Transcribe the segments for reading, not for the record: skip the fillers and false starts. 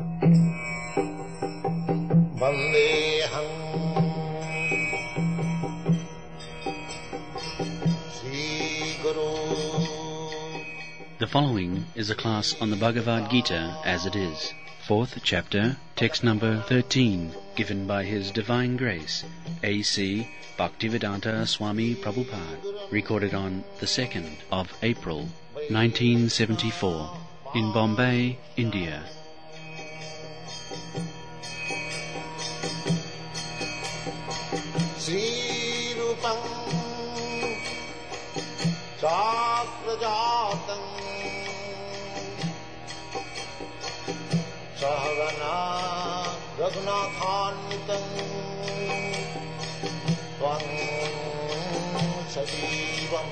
Vandeham Sri Guru. The following is a class on the Bhagavad Gita as it is, 4th chapter, text number 13, given by His Divine Grace, A.C. Bhaktivedanta Swami Prabhupada, recorded on the 2nd of April, 1974, in Bombay, India. Sri Rupam Chakrajatam Sahagana Raghunathanvitam Tvam Sajivam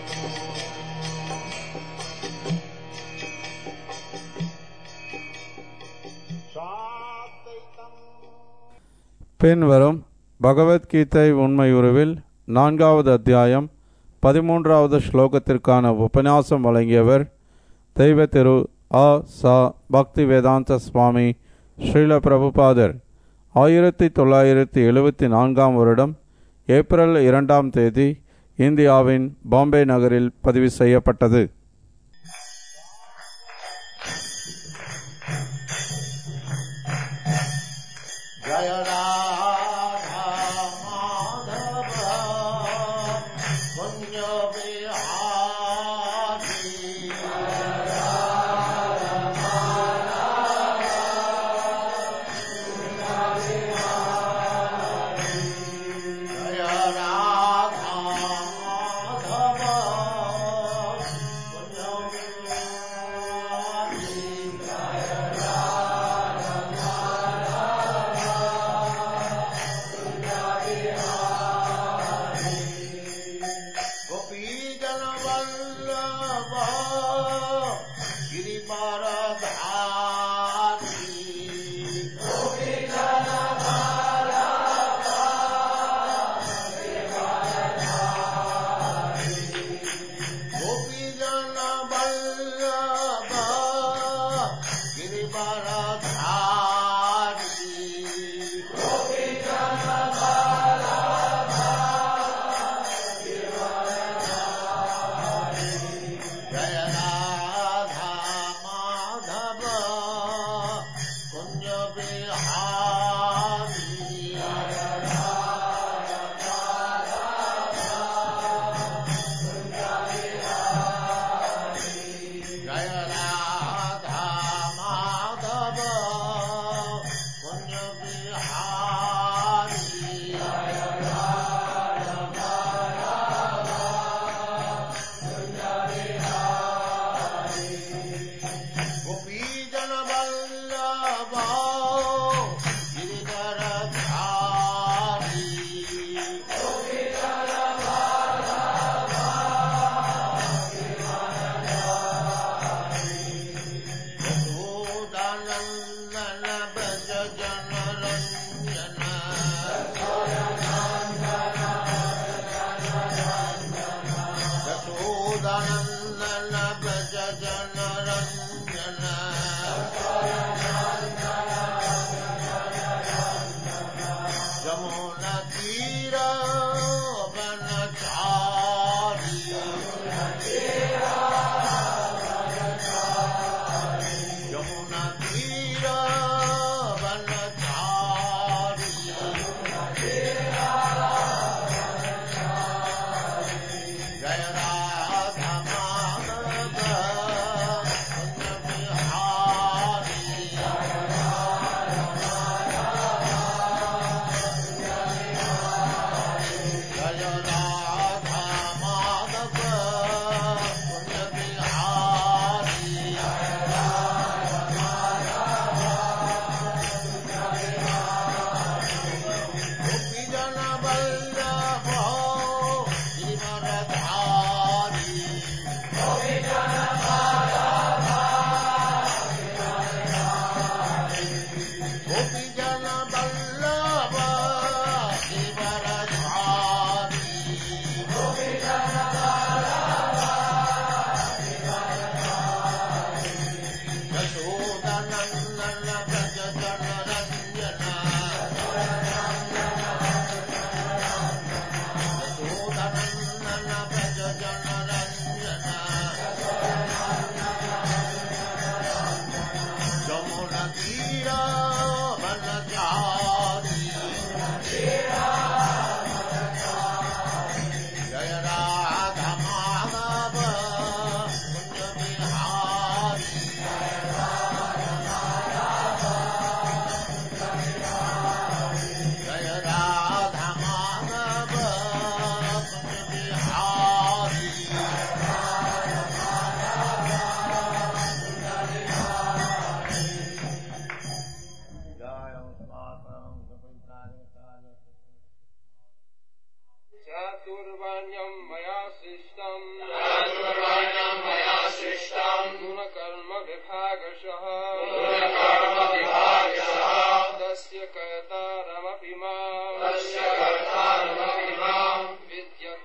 பின்வரும் பகவத்கீதை உண்மையுருவில் 4வது அத்தியாயம் 13வது ஸ்லோகத்திற்கான உபன்யாசம் வழங்கியவர் தெய்வ திரு ஆ. சா. பக்திவேதாந்த சுவாமி ஸ்ரீல பிரபுபாதர். 1974 வருடம் April 2ஆம் தேதி இந்தியாவின் பாம்பே நகரில் பதிவு செய்யப்பட்டது. Chaturvanyam maya srishtam guna karma vibhagashaha tasya kartaramaphi mam vidyat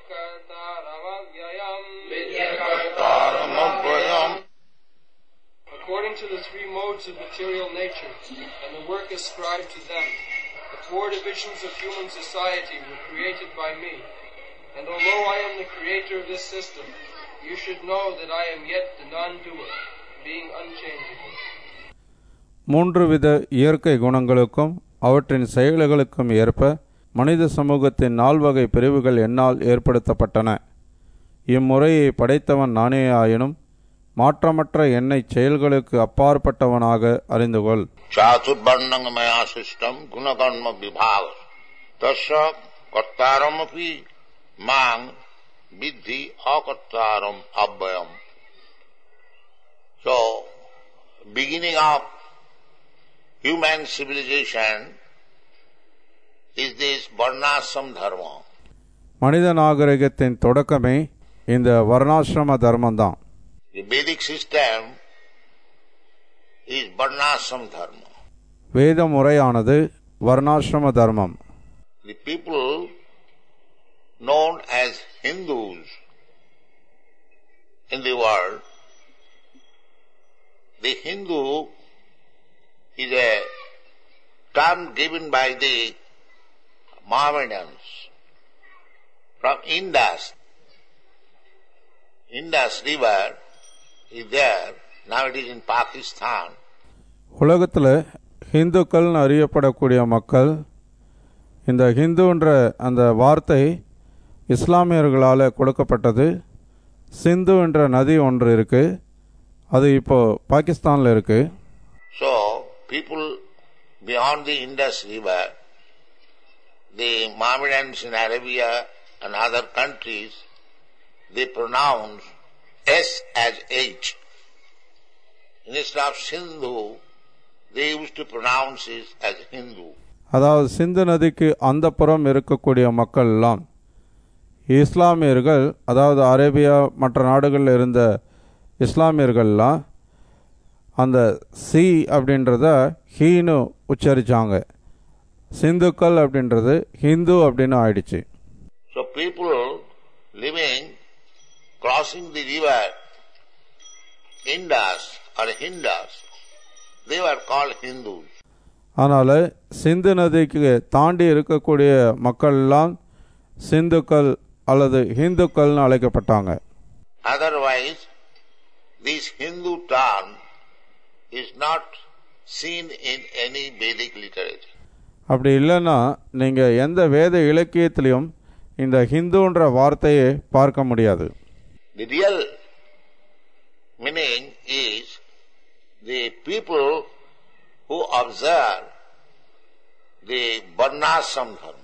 kartaramavayam. According to the three modes of material nature and the work ascribed to them, the four divisions of human society were created by me. And although I am the creator of this system, you should know that I am yet the non-doer, being unchangeable. மூன்று வித இயற்கை குணங்களுக்கும் அவற்றின் செயல்களுக்கும் ஏற்ப மனித சமூகத்தின் 4 வகை பிரிவுகள் என்னால் ஏற்படுத்தப்பட்டன. இம்முறையை படைத்தவன் நானே ஆயினும் மாற்றமற்ற என்னை செயல்களுக்கு அப்பாற்பட்டவனாக அறிந்துகொள். சாதுர்வர்ணம் மயா சிஷ்டம் குணகர்ம விபாக தஸ்ய கர்த்தாரமபி மாங் வித்தி அகர்த்தாரம் அவ்யயம். So, beginning of human civilization is this varnashram dharma. மனித நாகரிகத்தின் தொடக்கமே இந்த வர்ணாசிரம தர்மம்தான். The Vedic system is varnashram dharma. வேத முறையானது வர்ணாசிரம தர்மம். The people known as Hindus in the world, the Hindu is a term given by the Mohammedans from Indus. Indus river is there, now it is in Pakistan. உலகத்தில் ஹிந்துக்கள்னு அறியப்படக்கூடிய மக்கள், இந்த ஹிந்துன்ற அந்த வார்த்தை இஸ்லாமியர்களால் கொடுக்கப்பட்டது. சிந்து என்ற நதி ஒன்று இருக்கு, அது இப்போ பாகிஸ்தானில் இருக்கு. So people beyond the Indus river, the Mohammedans in Arabia and other countries, they pronounce S as H. Instead of Sindhu, they used to pronounce it as Hindu. அதாவது சிந்து நதிக்கு அந்த புறம் இருக்கக்கூடிய மக்கள் எல்லாம் இஸ்லாமியர்கள், அதாவது அரேபியா மற்ற நாடுகளில் இருந்த இஸ்லாமியர்கள்லாம் அந்த சி அப்படின்றத ஹீனு உச்சரித்தாங்க. சிந்துக்கள் அப்படின்றது ஹிந்து அப்படின்னு ஆயிடுச்சு. So people living, crossing the river Indus or Hindus, they were called Hindus. அதனால் சிந்து நதிக்கு தாண்டி இருக்கக்கூடிய மக்கள் எல்லாம் சிந்துக்கள் அல்லது ஹிந்துக்கள்னு அழைக்கப்பட்டாங்க. Otherwise, this Hindu term is not seen in any Vedic literature. அப்படி இல்லைன்னா நீங்கள் எந்த வேத இலக்கியத்திலையும் இந்த ஹிந்துன்ற வார்த்தையை பார்க்க முடியாது. The real meaning is the people who observe the varnashram dharma,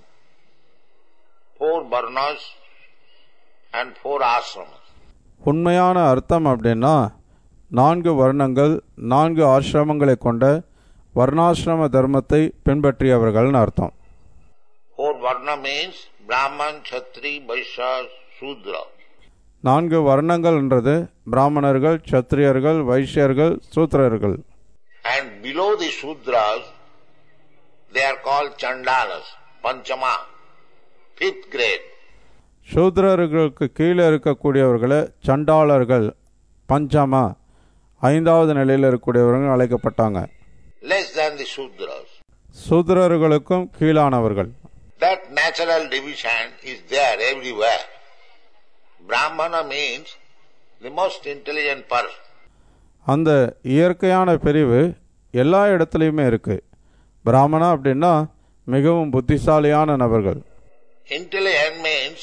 4 varnas and 4 ashramas. உண்மையான அர்த்தம் அப்படின்னா 4 வர்ணங்கள் 4 ஆசிரமங்களை கொண்ட வர்ணாசிரம தர்மத்தை பின்பற்றியவர்கள்னு அர்த்தம். 4 varna means Brahman, Kshatri, Vaishya, Shudra. 4 வர்ணங்கள்ன்றது பிராமணர்கள், சத்திரியர்கள், வைஷ்யர்கள், சூத்திரர்கள். And below the Shudras, they are called Chandalas, Panchama, 5th grade. சூத்திரர்களுக்கு கீழே இருக்கக்கூடியவர்களை சண்டாளர்கள், பஞ்சமா 5வது நிலையில் இருக்கக்கூடியவர்கள் அழைக்கப்பட்டாங்க. Less than the Shudras. சூத்திரர்களுக்கும் கீழானவர்கள். That natural division is there everywhere. Brahmana means the most intelligent person. அந்த இயற்கையான பிரிவு எல்லா இடத்துலையுமே இருக்கு. பிராமணா அப்படின்னா மிகவும் புத்திசாலியான நபர்கள். Intelligent means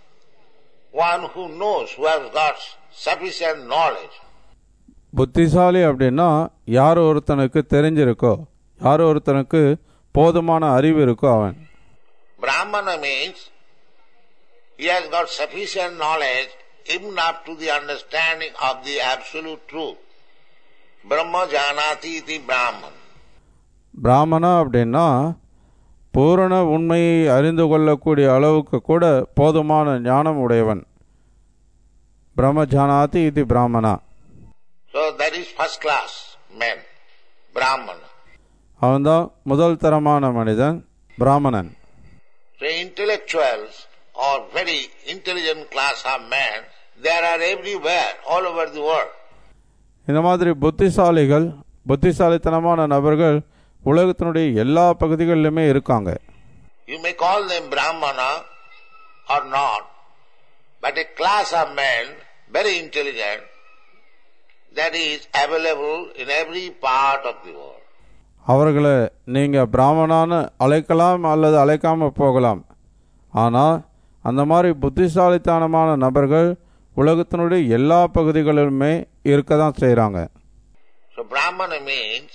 one who knows, who has got sufficient knowledge. புத்திசாலி அப்படின்னா யார் ஒருத்தனுக்கு தெரிஞ்சிருக்கோ, யார் ஒருத்தனுக்கு போதுமான அறிவு இருக்கோ அவன். Brahmana means he has got sufficient knowledge even up to the understanding of the absolute truth. Brahma janati iti Brahman. பிராமணா அப்படின்னா பூரண உண்மையை அறிந்து கொள்ளக்கூடிய அளவுக்கு கூட போதுமான ஞானம் உடையவன். பிரம்மஜானாதி இது பிராமணா. So that is first class man, Brahmana. அவன்தான் முதல் தரமான மனிதன், பிராமணன். So intellectuals or very intelligent class of men, they are everywhere, all over the world. இந்த மாதிரி புத்திசாலித்தனமான நபர்கள் உலகத்தினுடைய எல்லா பகுதிகளிலுமே இருக்காங்க. You may call them Brahmana or not, but a class of men, very intelligent, that is available in every part of the world. அவர்களை நீங்க பிராமணான்னு அழைக்கலாம் அல்லது அழைக்காம போகலாம். ஆனால் அந்த மாதிரி புத்திசாலித்தனமான நபர்கள் உலகத்தினுடைய எல்லா பகுதிகளிலுமே இருக்க தான் செய்கிறாங்க. So Brahmana means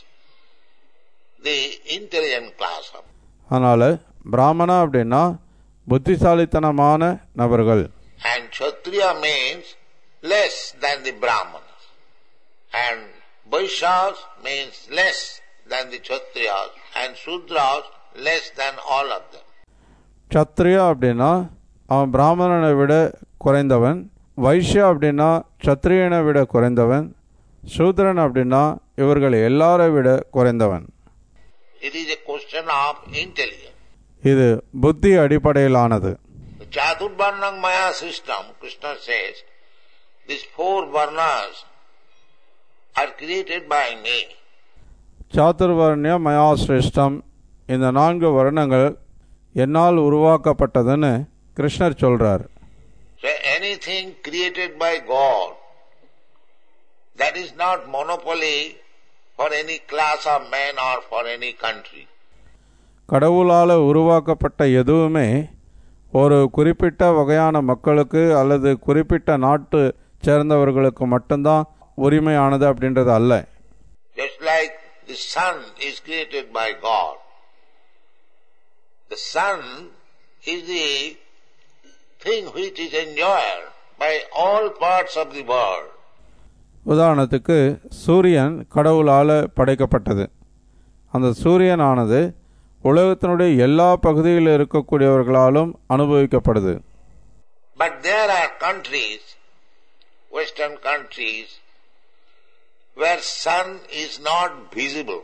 the intelligent class of. அதனால பிராமணா அப்படின்னா புத்திசாலித்தனமான நபர்கள். And Kshatriya means less than the Brahmanas. And Vaishyas means less than the Kshatriyas. And Sudras less than all of them. Kshatriya அப்படின்னா அவன் பிராமணனை விட குறைந்தவன், வைஷ்யா அப்படின்னா க்ஷத்ரியனை விட குறைந்தவன், சூத்ரன் அப்படின்னா இவர்கள் எல்லாரை விட குறைந்தவன். It is a question of intelligence. இது புத்தி அடிப்படையிலானது. The Chaturvarnam Maya system, Krishna says, these 4 varnas are created by me. சாதுர்வர்ணிய மயா சிரேஷ்டம், இந்த 4 வர்ணங்கள் என்னால் உருவாக்கப்பட்டதுன்னு கிருஷ்ணர் சொல்றார். So anything created by God, that is not monopoly for any class of men or for any country. கடவுளால் உருவாக்கப்பட்ட எதுவுமே ஒரு குறிப்பிட்ட வகையான மக்களுக்கு அல்லது குறிப்பிட்ட நாட்டு சேர்ந்தவர்களுக்கு மட்டும்தான் உரிமையானது அப்படின்றது அல்ல. Just like the sun is created by God. The sun is the thing which is enjoyed by all parts of the world. உதாரணத்துக்கு சூரியன் கடவுளால் படைக்கப்பட்டது. அந்த சூரியனானது உலகத்தினுடைய எல்லா பகுதியில் இருக்கக்கூடியவர்களாலும் அனுபவிக்கப்படுது. But there are countries, Western countries, where sun is not visible,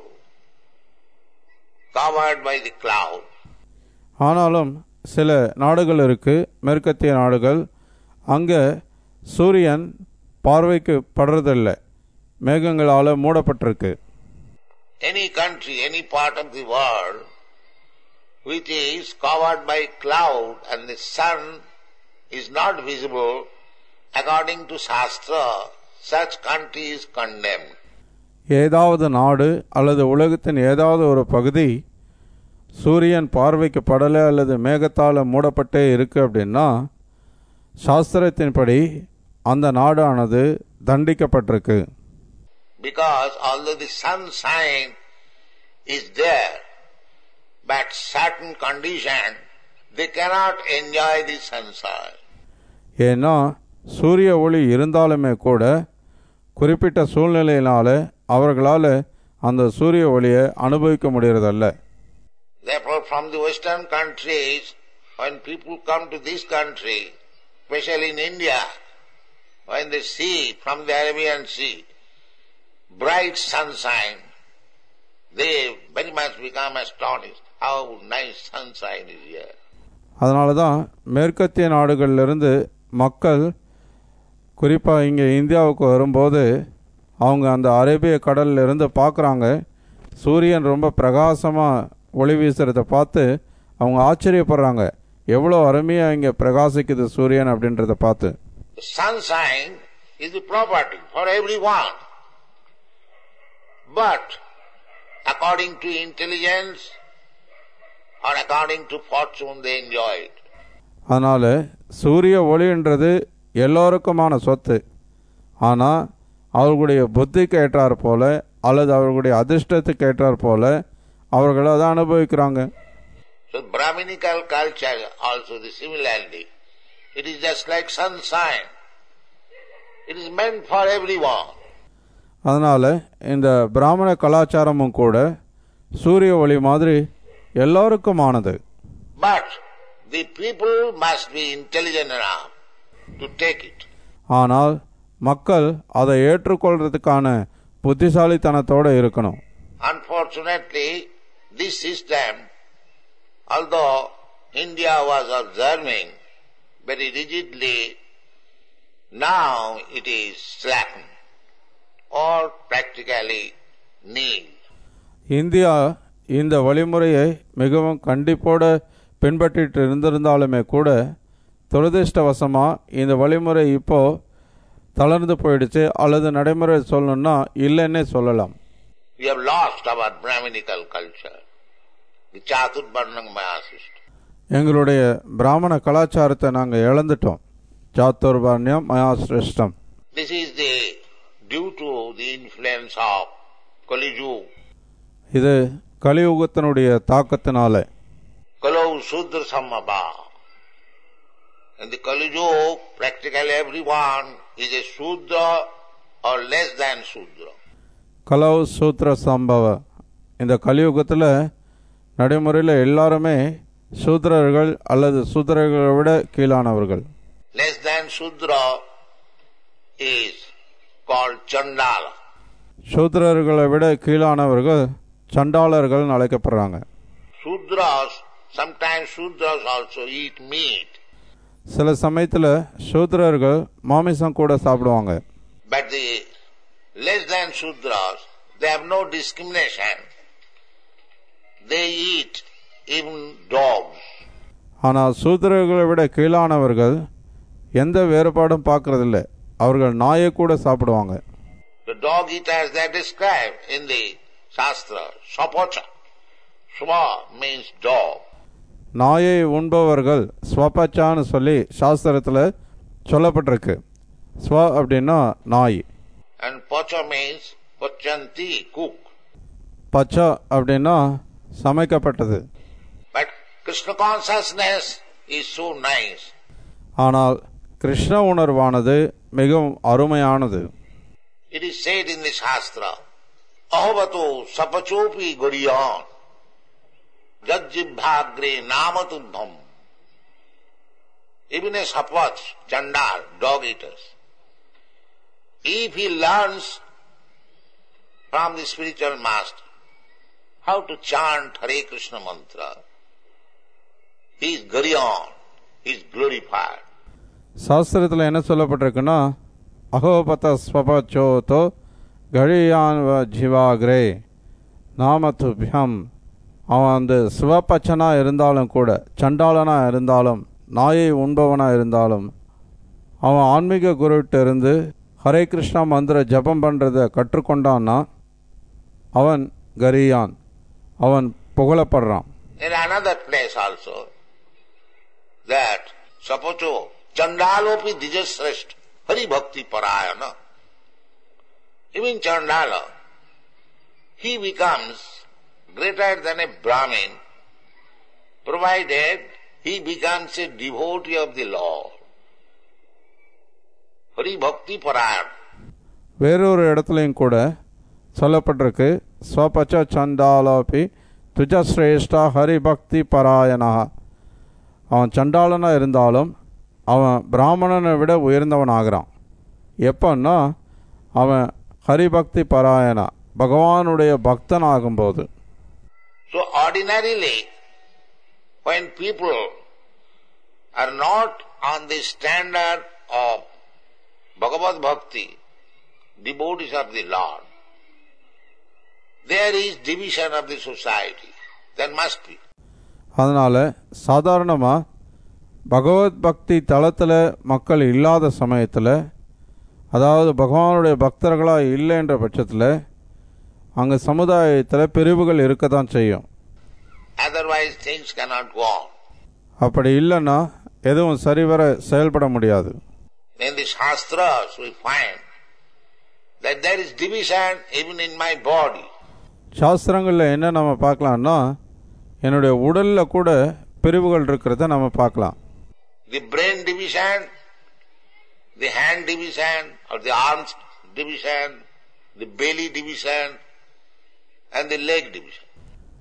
covered by the cloud. ஆனாலும் சில நாடுகள் இருக்கு, மேற்கத்திய நாடுகள், அங்கே சூரியன் பார்வைக்கு படுறதில்லை, மேகங்களால் மூடப்பட்டிருக்கு. Any country, any part of the world which is covered by cloud and the sun is not visible, according to Shastra, such country is condemned. ஏதாவது நாடு அல்லது உலகத்தின் ஏதாவது ஒரு பகுதி சூரியன் பார்வைக்கு படலை அல்லது மேகத்தால் மூடப்பட்டே இருக்கு அப்படின்னா சாஸ்திரத்தின்படி அந்த நாடானது தண்டிக்கப்பட்டிருக்கு. Because although the sunshine is there, but certain condition, they cannot enjoy the sunshine. ஏன்னா சூரிய ஒளி இருந்தாலுமே கூட குறிப்பிட்ட சூழ்நிலையினால அவர்களால் அந்த சூரிய ஒளியை அனுபவிக்க முடியறதல்ல. Therefore, from the Western countries, when people come to this country, especially in India, when they see from the Arabian Sea bright sunshine, they very much become astonished. How nice sunshine is here. அதனால தான் மேற்கத்திய நாடுகளிலிருந்து மக்கள் குறிப்பாக இங்கே இந்தியாவுக்கு வரும்போது அவங்க அந்த அரேபிய கடல்ல இருந்து பார்க்குறாங்க, சூரியன் ரொம்ப பிரகாசமாக ஒளி வீசுறதை பார்த்து அவங்க ஆச்சரியப்படுறாங்க, எவ்வளோ அருமையாக இங்கே பிரகாசிக்குது சூரியன் அப்படின்றத பார்த்து. Sunshine is the property for everyone. But according to intelligence or according to fortune they enjoy it. அதனால் சூரிய ஒளின்றது எல்லோருக்குமான சொத்து. ஆனால் அவர்களுடைய புத்திக்கு ஏற்றார் போல அல்லது அவர்களுடைய அதிர்ஷ்டத்துக்கு ஏற்றார் போல அவர்கள் அதை அனுபவிக்கிறாங்க. So Brahminical culture also similarly. It is just like sunshine. It is meant for everyone. அதனால் இந்த பிராமண கலாச்சாரமும் கூட சூரிய ஒளி மாதிரி எல்லோருக்குமானது. But the people must be intelligent enough to take it. ஆனால் மக்கள் அதை ஏற்றுக்கொள்றதுக்கான புத்திசாலித்தனத்தோடு இருக்கணும். Unfortunately, this system, although India was observing very rigidly, now it is slackened or practically nil. India இந்த வழிமுறையை மிகவும் கண்டிப்போடு பின்பற்றிட்டு இருந்திருந்தாலுமே கூட துரதிர்ஷ்டவசமாக இந்த வழிமுறை இப்போ தளர்ந்து போயிடுச்சு, அல்லது நடைமுறை சொல்லணும்னா இல்லைன்னே சொல்லலாம். We have lost our Brahminical culture, the Chaturvarnam Maya system. எங்களுடைய பிராமண கலாச்சாரத்தை நாங்கள் இழந்துட்டோம். சாத்துர்வர்ணியம் மயா சிரேஷ்டம். This is due to the influence of Kali Yuga. இது கலியுகத்தினுடைய தாக்கத்தினால. Kalau Sudra Samabha. In the Kali Yuga, practically everyone is a Sudra or less than Sudra. கலௌ சூத்ர சம்பவ. இந்த கலியுகத்தில் நடைமுறையில் எல்லாருமே சூத்ரர்கள் அல்லது சூத்ரர்களை விட கீழானவர்கள். Less than Sudra is called Chandala. சூத்ரர்களை விட கீழானவர்கள் சண்டாளர்கள் அழைக்கப்படுறாங்க. Sudras, sometimes Sudras also eat meat. சில சமயத்தில் சூத்ரர்கள் மாமிசம் கூட சாப்பிடுவாங்க. But the less than Sudras, they have no discrimination. They eat even dogs. ஆனால் சூத்ரர்களை விட கீழானவர்கள் எந்த வேறுபாடும் பார்க்கறதில்லை, அவர்கள் நாயை கூட சாப்பிடுவாங்க. The dog eaters they are described in the Shastra, Swapacha. Swa means dog. நாயை உண்பவர்கள் ஸ்வபச்சான்னு சொல்லி சாஸ்திரத்தில் சொல்லப்பட்டிருக்கு. ஸ்வ அப்படின்னா நாய். And Pacha means Pachanti, cook. பச்சா அப்படின்னா சமைக்கப்பட்டது. But Krishna consciousness is so nice. ஆனால் கிருஷ்ண உணர்வானது மிகவும் அருமையானது. It is said in the Shastra, Ahavato sapachopi goriyan jajjibhagre namatubham. Even a sapach, chandal, dog eaters, if he learns from the spiritual master how to chant Hare Krishna mantra, he is goriyan, he is glorified. சாஸ்திரத்தில் என்ன சொல்லப்பட்டிருக்குன்னா, அகோபத ஸ்வபச்சோதோ கழியான் ஜிவாகிரே நாமதுபியம். அவன் அந்த சிவபச்சனாக இருந்தாலும் கூட, சண்டாளனாக இருந்தாலும், நாயை உண்பவனாக இருந்தாலும், அவன் ஆன்மீக குருவிட்ட இருந்து ஹரே கிருஷ்ணா மந்திர ஜபம் பண்ணுறதை கற்றுக்கொண்டான்னா அவன் கரியான், அவன் புகழப்படுறான். In another place also, that sapacho chandalopi dijasreshta hari bhakti parayana. Even Chandala, he becomes greater than a Brahmin, provided he becomes a devotee of the Lord. Hari bhakti parayana. வேறொரு இடத்துலையும் கூட சொல்லப்பட்டிருக்கு, ஸ்வபச்ச சண்டாலோபி துஜஸ்ரேஷ்டா ஹரிபக்தி பராயணா. அவன் சண்டாளனாக இருந்தாலும் அவன் பிராமணனை விட உயர்ந்தவன் ஆகிறான். எப்பன்னா அவன் ஹரிபக்தி பராயணா, பகவானுடைய பக்தன் ஆகும்போது. So ordinarily, when people are not on the standard of Bhagavad Bhakti, devotees of the Lord, there is division of the society. There must be. அதனால் சாதாரணமாக பகவத் பக்தி தளத்தில் மக்கள் இல்லாத சமயத்தில், அதாவது பகவானுடைய பக்தர்களாக இல்லைன்ற பட்சத்தில் அங்கே சமுதாயத்தில் பிரிவுகள் இருக்க தான் செய்யும். Otherwise things cannot go on. அப்படி இல்லைன்னா எதுவும் சரிவர செயல்பட முடியாது. In the Shastras we find that there is division even in my body. சாஸ்திரங்களில் என்ன நம்ம பார்க்கலாம்னா, என்னுடைய உடலில் கூட பிரிவுகள் இருக்கிறத நம்ம பார்க்கலாம். The brain division, the hand division, or the arms division, the belly division, and the leg division.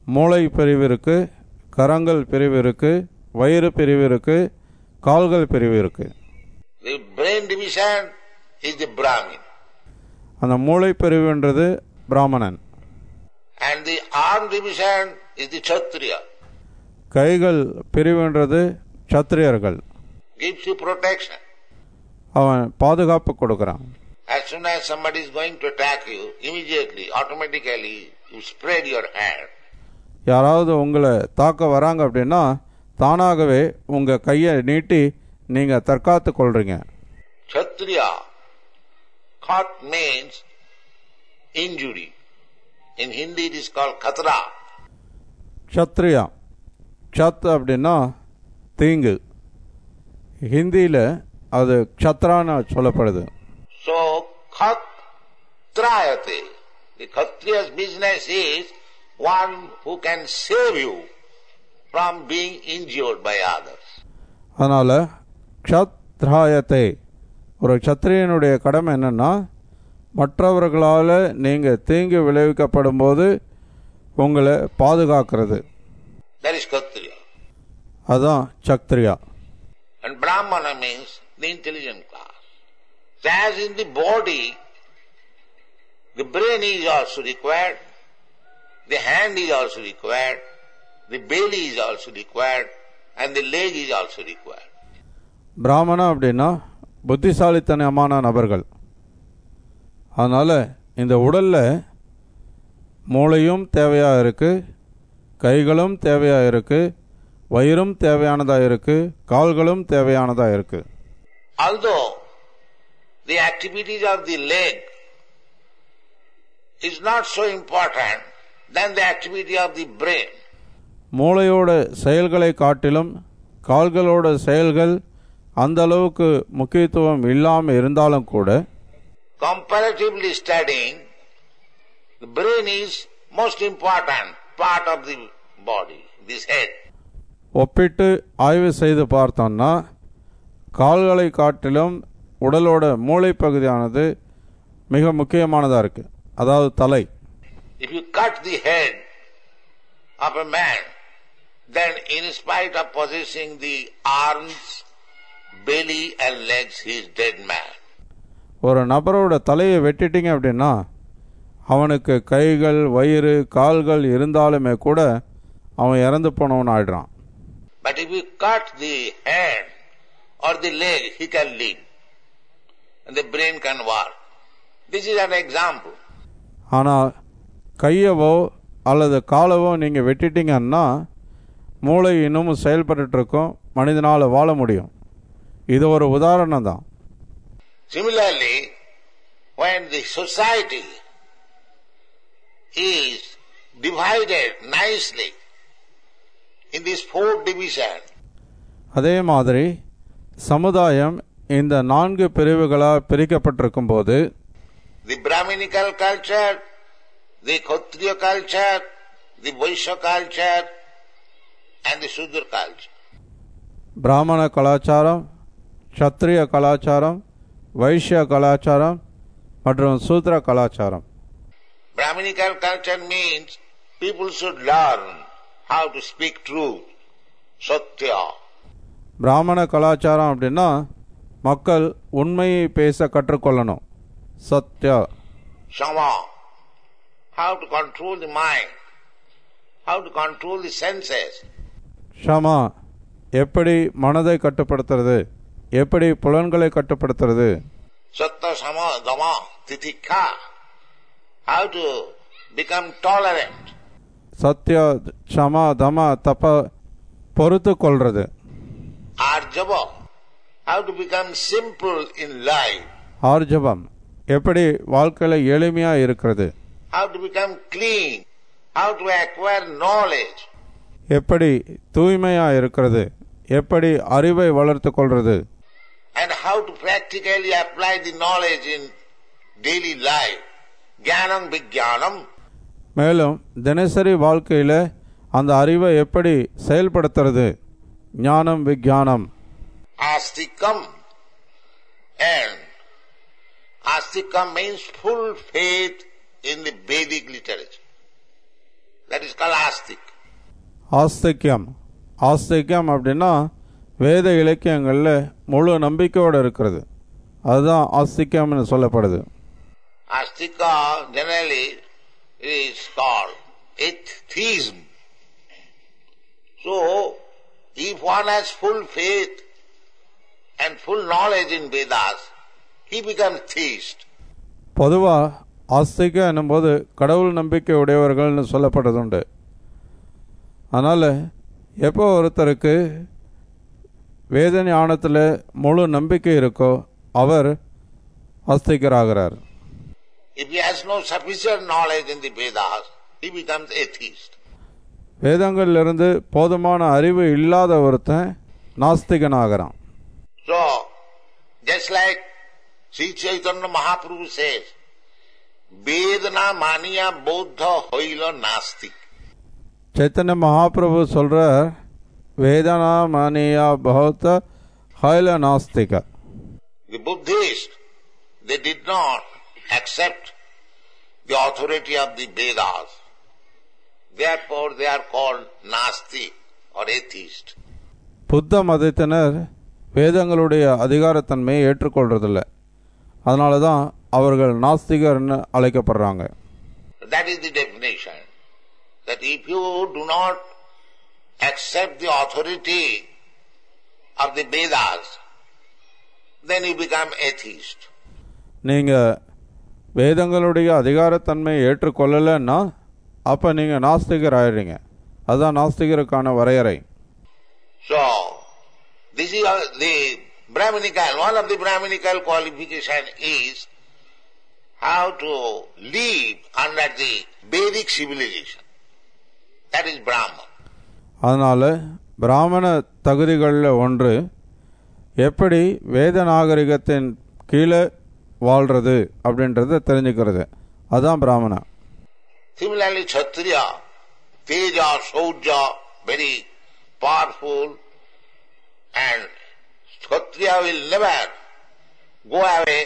மூளை பிரிவு இருக்கு, கரங்கள் பிரிவு இருக்கு, வயிறு பிரிவு இருக்கு, கால்கள் பிரிவு இருக்கு. The brain division is the Brahmin. அந்த மூளை பிரிவுன்றது பிராமணன். And the arm division is the Kshatriya. கைகள் பிரிவுன்றது சத்திரியர்கள். Gives you protection. அவன் பாதுகாப்பு கொடுக்கறான். As soon as somebody is going to attack you, immediately, automatically, you spread your hand. யாராவது உங்களை தாக்க வராங்க அப்படின்னா தானாகவே உங்க கையை நீட்டி நீங்க தற்காத்து கொள்றீங்க. Kshatriya, khat means injury. In Hindi it is called khatra. Kshatriya, க்ஷத் அப்படின்னா தீங்கு, ஹிந்தியில அது க்ஷத்ரான்னு சொல்லப்படுது. So, khatrayate. The Kshatriya's business is one who can save you from being injured by others. அதனால க்ஷத்ராயத்தை, ஒரு க்ஷத்ரியனுடைய கடமை என்னன்னா மற்றவர்களால் நீங்கள் தீங்கு விளைவிக்கப்படும் போது உங்களை பாதுகாக்கிறது. That is Kshatriya. அதுதான் சக்திரியா. And Brahmana means the intelligent class. So as in the body, the brain is also required, the hand is also required, the belly is also required, and the leg is also required. பிராமணா அப்படின்னா புத்திசாலித்தனமான நபர்கள். அதனால் இந்த உடலில் மூளையும் தேவையாக இருக்குது, கைகளும் தேவையாக இருக்குது, வயிறும் தேவையானதாக இருக்குது, கால்களும் தேவையானதாக இருக்குது. Although the activities of the leg is not so important than the activity of the brain. மூளையோட செயல்களை காட்டிலும் கால்களோட செயல்கள் அந்த அளவுக்கு முக்கியத்துவம் இல்லாமல் இருந்தாலும் கூட, comparatively studying, the brain is most important part of the body, this head. ஒப்பிட்டு ஆய்வு செய்து பார்த்தோம்னா கால்களை காட்டிலும் உடலோட மூளை பகுதியானது மிக முக்கியமானதாக இருக்குது, அதாவது தலை. If you cut the head of a man, then in spite of possessing the arms, belly and legs, he is dead man. ஒரு நபரோட தலையை வெட்டிட்டீங்க அப்படின்னா அவனுக்கு கைகள், வயிறு, கால்கள் இருந்தாலுமே கூட அவன் இறந்து போனவன் ஆயிடுறான். But if you cut the hand or the leg, he can live. And the brain can work. This is an example. ஆனால் கையவோ அல்லது காலவோ நீங்கள் வெட்டிட்டீங்கன்னா மூளை இன்னமும் செயல்பட்டு இருக்கும், மனிதனால் வாழ முடியும். இது ஒரு உதாரணம் தான். Similarly, when the society is divided nicely in this fourth division, அதே மாதிரி சமுதாயம் இந்த 4 பிரிவுகளாக பிரிக்கப்பட்டிருக்கும் போது, the Brahminical culture, the Kshatriya culture, the Vaishya culture and the Sudra culture. பிராமண கலாச்சாரம், க்ஷத்ரிய கலாச்சாரம், வைஷ்ய கலாச்சாரம் மற்றும் சூத்ர கலாச்சாரம். Brahminical culture means people should learn how to speak truth, satya. பிராமண கலாச்சாரம் அப்படின்னா மக்கள் உண்மையை பேச கற்றுக்கொள்ளணும், Sathya. Shama, how to control the mind, how to control the senses. ஷமா, எப்படி மனதை கட்டுப்படுத்துறது, எப்படி புலன்களை கட்டுப்படுத்துறது. Sattva, Sama, Dama, Titikha, how to become tolerant. Sathya, ஷமா, தமா, தப, பொறுத்து கொள்றது. Arjava, how to become simple in life. ஆர்ஜவம், எப்படி வாழ்க்கையில எளிமையா இருக்கிறது. How to become clean, how to acquire knowledge. எப்படி தூய்மையா இருக்கிறது, எப்படி அறிவை வளர்த்து கொள்றது. And how to practically apply the knowledge in daily life. Jnanam Vijnanam. மேலும் தினசரி வாழ்க்கையில அந்த அறிவை எப்படி செயல்படுத்துறது, ஞானம் விஞ்ஞானம். Astikam, and Astikam means full faith in the Vedic literature. That is called astic. ஆஸ்திக்யம். ஆஸ்திக்யம் அப்படின்னா வேத இலக்கியங்களில் முழு நம்பிக்கையோடு இருக்கிறது. அதுதான் ஆஸ்திக்யம்னு சொல்லப்படுது. Astika generally is called atheism. So, if one has full faith and full knowledge in Vedas, he becomes theist. பொதுவாக ஆஸ்திகம் என்னும்போது கடவுள் நம்பிக்கை உடையவர்கள்னு சொல்லப்படுதுண்டு. அதனால் எப்போ ஒருத்தருக்கு வேத ஞானத்தில் முழு நம்பிக்கை இருக்கோ அவர் ஆஸ்திகராகிறார். If he has no sufficient knowledge in the Vedas, he becomes atheist. வேதங்களிலிருந்து போதுமான அறிவு இல்லாத ஒருத்தன் நாஸ்திகனாகிறான். So, just like Sri Chaitanya Mahaprabhu says, Vedana maniya bodha hoila nastik. Chaitanya Mahaprabhu சொல்கிறார், வேதனா மானியா பௌத்த ஹைல நாஸ்திக. The Buddhists, they did not accept the authority of the Vedas. Therefore, they are called Nastik or atheist. புத்த மதத்தினர் வேதங்களுடைய அதிகாரத்தன்மையை ஏற்றுக்கொள்றதில்லை. அதனால தான் அவர்கள் நாஸ்திகர்னு அழைக்கப்படுறாங்க. That is the definition. That if you do not accept the authority of the Vedas, then you become atheist. நீங்கள் வேதங்களுடைய அதிகாரத்தன்மையை ஏற்றுக்கொள்ளலைன்னா அப்போ நீங்கள் நாஸ்திகர் ஆயிடுறீங்க. அதுதான் நாஸ்திகருக்கான வரையறை. So, this is the Brahminical, one of the Brahminical qualification is how to live under the Vedic civilization. That is Brahman. அதனால் பிராமண தகுதிகளில் ஒன்று எப்படி வேத நாகரிகத்தின் கீழே வாழ்கிறது அப்படின்றத தெரிஞ்சுக்கிறது. அதுதான் பிராமணா. Similarly, Kshatriya, Teja, Saurya, very powerful, and Kshatriya will never go away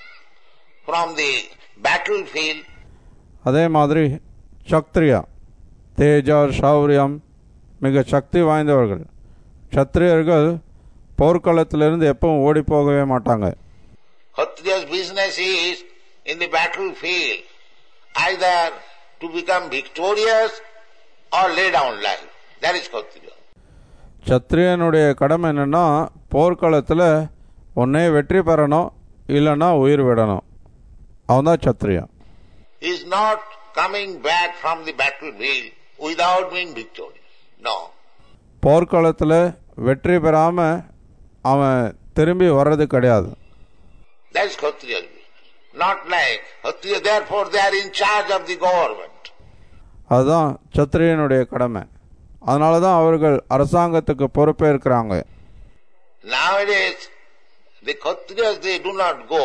from the battlefield. அதே மாதிரி சக்திரியா, தேஜா, சௌரியம் மிக சக்தி வாய்ந்தவர்கள். சத்திரியர்கள் போர்க்களத்திலிருந்து எப்பவும் ஓடி போகவே மாட்டாங்க. Kshatriya's business is in the battlefield either to become victorious or lay down life. That is Kshatriya. சத்திரியனுடைய கடமை என்னன்னா போர்க்களத்தில் ஒன்னே வெற்றி பெறணும் இல்லைன்னா உயிர் விடணும். அவன் தான் Kshatriya. He is not coming back from the battlefield without being victorious. No. போர்க்களத்தில் வெற்றி பெறாம அவன் திரும்பி வர்றது கிடையாது. That is Kshatriya's business. Not like Kshatriya, therefore they are in charge of the government. அதுதான் சத்திரியனுடைய கடமை. அதனால தான் அவர்கள் அரசாங்கத்துக்கு பொறுப்பேற்கிறாங்க. Nowadays, the Kshatriyas, they do not go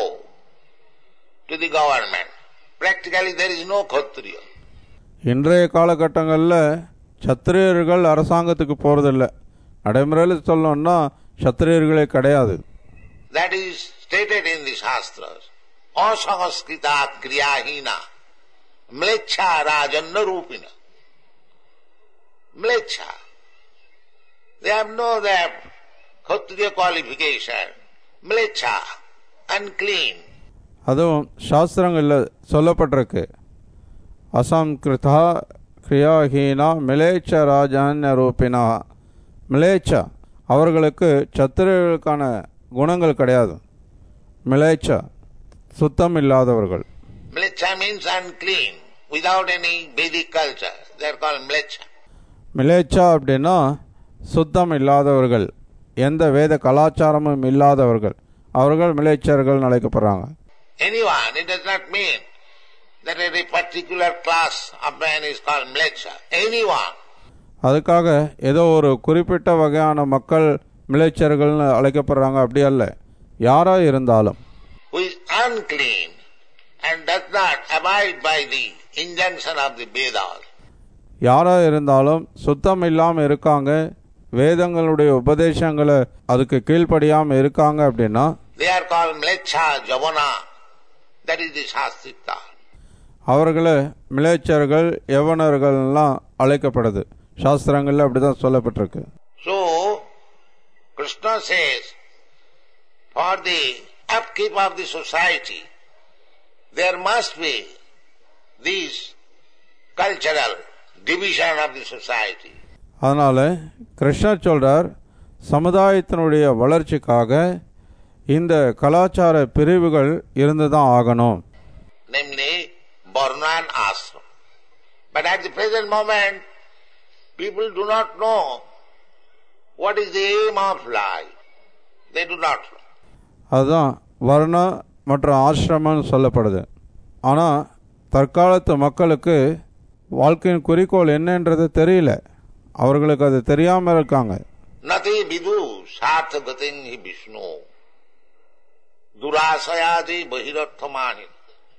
to the government. Practically there is no Kshatriya. இன்றைய காலகட்டங்களில் சத்திரியர்கள் அரசாங்கத்துக்கு போகிறதில்லை. நடைமுறையில் சொல்லணும்னா சத்திரியர்களே கிடையாது. That is stated in the Shastras. Asangaskrita kriyahina mlecha rajanna rupina. Mlecha. They have no their Kshatriya qualification. Mlecha. Unclean. அதுவும் சாஸ்திரங்களில் சொல்லப்பட்டிருக்கு. அசம்கிருதா கிரியாஹீனா மிலேச்ச ராஜான்ய ரூபினா. மிலேச்சா அவர்களுக்கு சத்திரியர்களுக்கான குணங்கள் கிடையாது. மிலேச்சா சுத்தம் இல்லாதவர்கள். Mlecha means unclean, without any Vedic culture. They are called mlecha. மிலேச்சா அப்படின்னா சுத்தம் இல்லாதவர்கள், எந்த வேத கலாச்சாரமும் இல்லாதவர்கள். அவர்கள் மிலேச்சர்கள் அழைக்கப்படுறாங்க. Anyone, it does not mean that a particular class of man is called mlecha. Anyone. அதுக்காக ஏதோ ஒரு குறிப்பிட்ட வகையான மக்கள் மிலேச்சர்கள்னு அழைக்கப்படுறாங்க அப்படி அல்ல. யாரா இருந்தாலும் who is unclean and does not abide by the injunction of the Vedas. யாரா இருந்தாலும் சுத்தம் இல்லாமல் இருக்காங்க, வேதங்களுடைய உபதேசங்களை அதுக்கு கீழ்ப்படியாமல் இருக்காங்க அப்படின்னா they are called mlecha javana. That is the Shastrika. அவர்களை மிலேச்சர்கள் யவனர்கள்லாம் அழைக்கப்படுது. சாஸ்திரங்களில் அப்படி தான் சொல்லப்பட்டிருக்கு. So, Krishna says, for the upkeep of the society, there must be this cultural division of the society. அதனால் கிருஷ்ணர் சொல்கிறார், சமுதாயத்தினுடைய வளர்ச்சிக்காக இந்த கலாச்சார பிரிவுகள் இருந்து தான் ஆகணும். Namely, Varna and Ashram. But at the present moment, people do not know what is the aim of life. They do not know. அதுதான் வர்ண மற்றும் ஆசிரமம்னு சொல்லப்படுது. ஆனால் தற்காலத்து மக்களுக்கு வாழ்க்கையின் குறிக்கோள் என்னன்றது தெரியல. அவர்களுக்கு அது தெரியாமல் இருக்காங்க. நதி விது சார்த்தகதின் ஹி விஷ்ணு துராசயாதி பகிரர்த்தமானி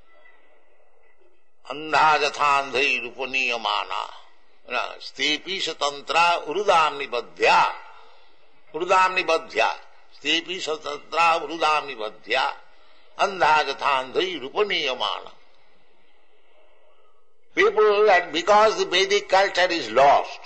அந்தாஜதாந்தை ரூபனீயமானா ஸ்தேபி சதந்திரா உருதாம் நிபத்யா ஸ்தேபி சதந்திரா உருதாம் நிபத்யா அந்தாஜதாந்தை ரூபனீயமானா. People, that because the Vedic culture is lost,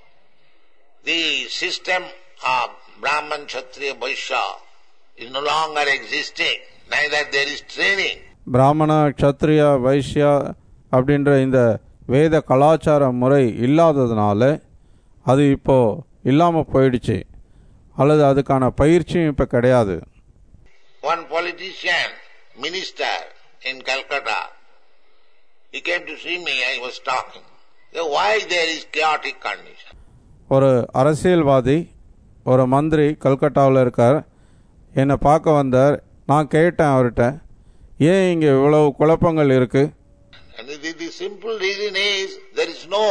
the system of Brahman, Kshatriya, Vaishya is no longer existing. Neither there is training. பிராமண க்ஷத்ரியா வைஷ்யா அப்படின்ற இந்த வேத கலாச்சார முறை இல்லாததுனால அது இப்போ இல்லாமல் போயிடுச்சு, அல்லது அதுக்கான பயிற்சியும் இப்போ கிடையாது. One politician, minister in Calcutta, he came to see me, I was talking. Why there is chaotic condition? ஒரு அரசியல்வாதி, ஒரு மந்திரி கல்கட்டாவில் இருக்கார், என்னை பார்க்க வந்தார். நான் கேட்டேன் அவர்கிட்ட, ஏன் இங்கே இவ்வளவு குழப்பங்கள் இருக்கு? And the simple reason is there is no